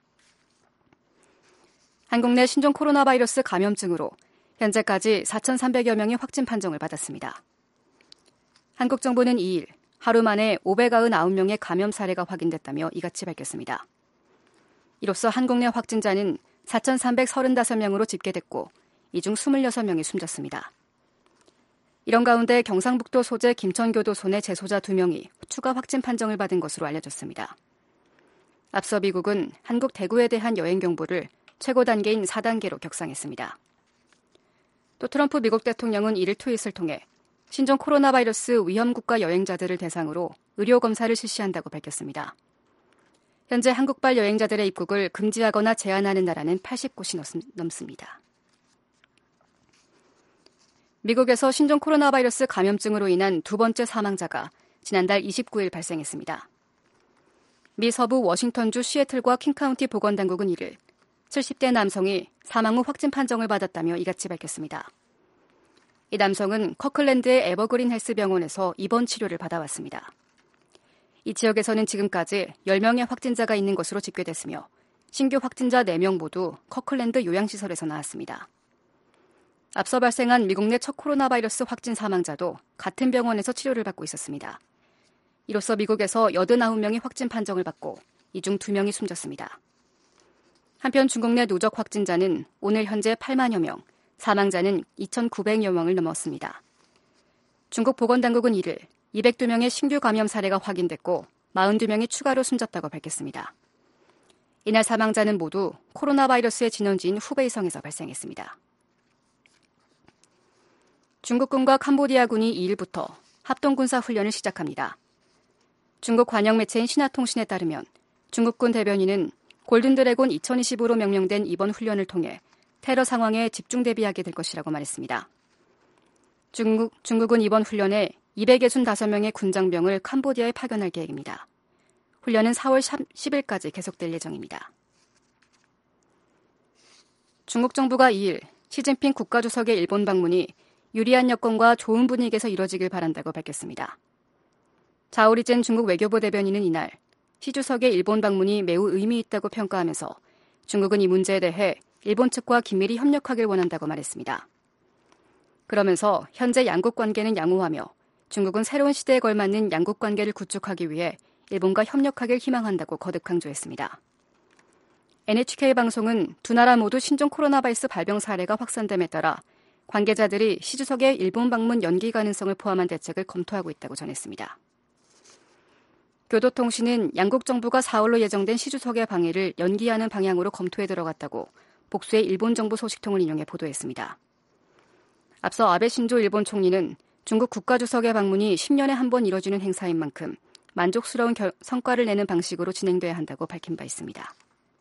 한국 내 신종 코로나 바이러스 감염증으로 현재까지 사천삼백여 명이 확진 판정을 받았습니다. 한국 정부는 이일 하루 만에 오백구십구 명의 감염 사례가 확인됐다며 이같이 밝혔습니다. 이로써 한국 내 확진자는 사천삼백삼십오 명으로 집계됐고 이 중 이십육 명이 숨졌습니다. 이런 가운데 경상북도 소재 김천교도소 내 재소자 두 명이 추가 확진 판정을 받은 것으로 알려졌습니다. 앞서 미국은 한국 대구에 대한 여행 경보를 최고 단계인 사 단계로 격상했습니다. 또 트럼프 미국 대통령은 이를 트윗을 통해 신종 코로나 바이러스 위험국가 여행자들을 대상으로 의료 검사를 실시한다고 밝혔습니다. 현재 한국발 여행자들의 입국을 금지하거나 제한하는 나라는 팔십 곳이 넘습니다. 미국에서 신종 코로나 바이러스 감염증으로 인한 두 번째 사망자가 지난달 이십구 일 발생했습니다. 미 서부 워싱턴주 시애틀과 킹카운티 보건당국은 이를 칠십 대 남성이 사망 후 확진 판정을 받았다며 이같이 밝혔습니다. 이 남성은 커클랜드의 에버그린 헬스병원에서 입원 치료를 받아왔습니다. 이 지역에서는 지금까지 열 명의 확진자가 있는 것으로 집계됐으며 신규 확진자 네 명 모두 커클랜드 요양시설에서 나왔습니다. 앞서 발생한 미국 내 첫 코로나 바이러스 확진 사망자도 같은 병원에서 치료를 받고 있었습니다. 이로써 미국에서 팔십구 명이 확진 판정을 받고 이 중 두 명이 숨졌습니다. 한편 중국 내 누적 확진자는 오늘 현재 팔만여 명, 사망자는 이천구백여 명을 넘었습니다. 중국 보건당국은 이를 이백이 명의 신규 감염 사례가 확인됐고 사십이 명이 추가로 숨졌다고 밝혔습니다. 이날 사망자는 모두 코로나 바이러스의 진원지인 후베이성에서 발생했습니다. 중국군과 캄보디아군이 이 일부터 합동군사 훈련을 시작합니다. 중국 관영 매체인 신화통신에 따르면 중국군 대변인은 골든드래곤 이천이십오로 명명된 이번 훈련을 통해 테러 상황에 집중 대비하게 될 것이라고 말했습니다. 중국, 중국은 이번 훈련에 이백육십오 명의 군장병을 캄보디아에 파견할 계획입니다. 훈련은 사월 십일까지 계속될 예정입니다. 중국 정부가 이 일 시진핑 국가주석의 일본 방문이 유리한 여건과 좋은 분위기에서 이뤄지길 바란다고 밝혔습니다. 자오리젠 중국 외교부 대변인은 이날 시 주석의 일본 방문이 매우 의미 있다고 평가하면서 중국은 이 문제에 대해 일본 측과 긴밀히 협력하길 원한다고 말했습니다. 그러면서 현재 양국 관계는 양호하며 중국은 새로운 시대에 걸맞는 양국 관계를 구축하기 위해 일본과 협력하길 희망한다고 거듭 강조했습니다. 엔에이치케이 방송은 두 나라 모두 신종 코로나 바이러스 발병 사례가 확산됨에 따라 관계자들이 시 주석의 일본 방문 연기 가능성을 포함한 대책을 검토하고 있다고 전했습니다. 교도통신은 양국 정부가 사월로 예정된 시 주석의 방해를 연기하는 방향으로 검토에 들어갔다고 복수의 일본 정부 소식통을 인용해 보도했습니다. 앞서 아베 신조 일본 총리는 중국 국가주석의 방문이 십 년에 한 번 이뤄지는 행사인 만큼 만족스러운 결, 성과를 내는 방식으로 진행돼야 한다고 밝힌 바 있습니다.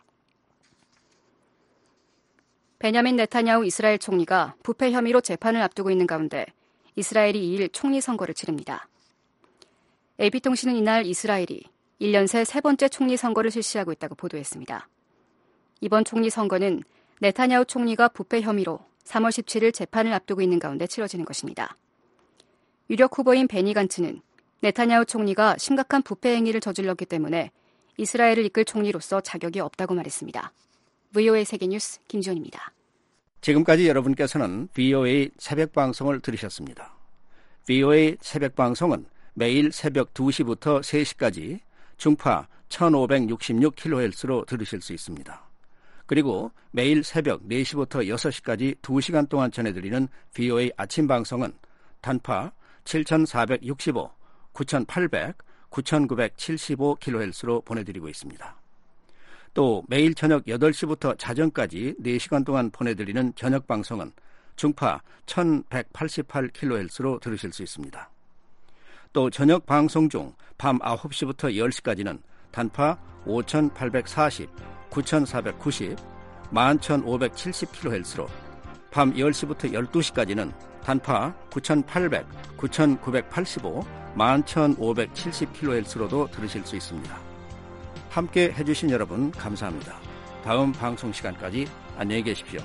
베냐민 네타냐후 이스라엘 총리가 부패 혐의로 재판을 앞두고 있는 가운데 이스라엘이 이 일 총리 선거를 치릅니다. 에이피통신은 이날 이스라엘이 일 년 새 세 번째 총리 선거를 실시하고 있다고 보도했습니다. 이번 총리 선거는 네타냐후 총리가 부패 혐의로 삼월 십칠일 재판을 앞두고 있는 가운데 치러지는 것입니다. 유력 후보인 베니 간츠는 네타냐후 총리가 심각한 부패 행위를 저질렀기 때문에 이스라엘을 이끌 총리로서 자격이 없다고 말했습니다. 브이오에이 세계뉴스 김지원입니다. 지금까지 여러분께서는 브이오에이 새벽방송을 들으셨습니다. 브이오에이 새벽방송은 매일 새벽 두 시부터 세 시까지 중파 천오백육십육 킬로헤르츠로 들으실 수 있습니다. 그리고 매일 새벽 네 시부터 여섯 시까지 두 시간 동안 전해드리는 브이오에이 아침방송은 단파 칠천사백육십오, 구천팔백, 구천구백칠십오 킬로헤르츠로 보내드리고 있습니다. 또 매일 저녁 여덟 시부터 자정까지 네 시간 동안 보내드리는 저녁방송은 중파 천백팔십팔 킬로헤르츠로 들으실 수 있습니다. 또 저녁 방송 중 밤 아홉 시부터 열 시까지는 단파 오천팔백사십, 구천사백구십, 만천오백칠십 킬로헤르츠로 밤 열 시부터 열두 시까지는 단파 구천팔백, 구천구백팔십오, 만천오백칠십 킬로헤르츠로도 들으실 수 있습니다. 함께 해주신 여러분 감사합니다. 다음 방송 시간까지 안녕히 계십시오.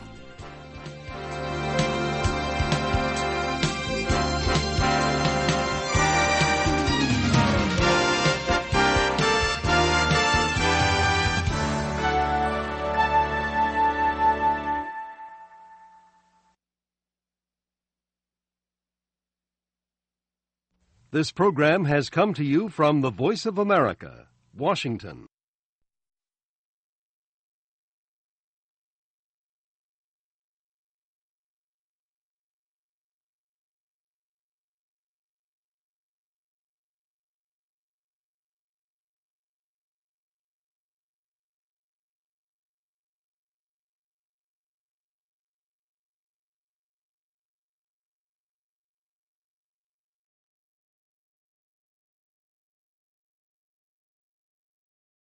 This program has come to you from the Voice of America, Washington.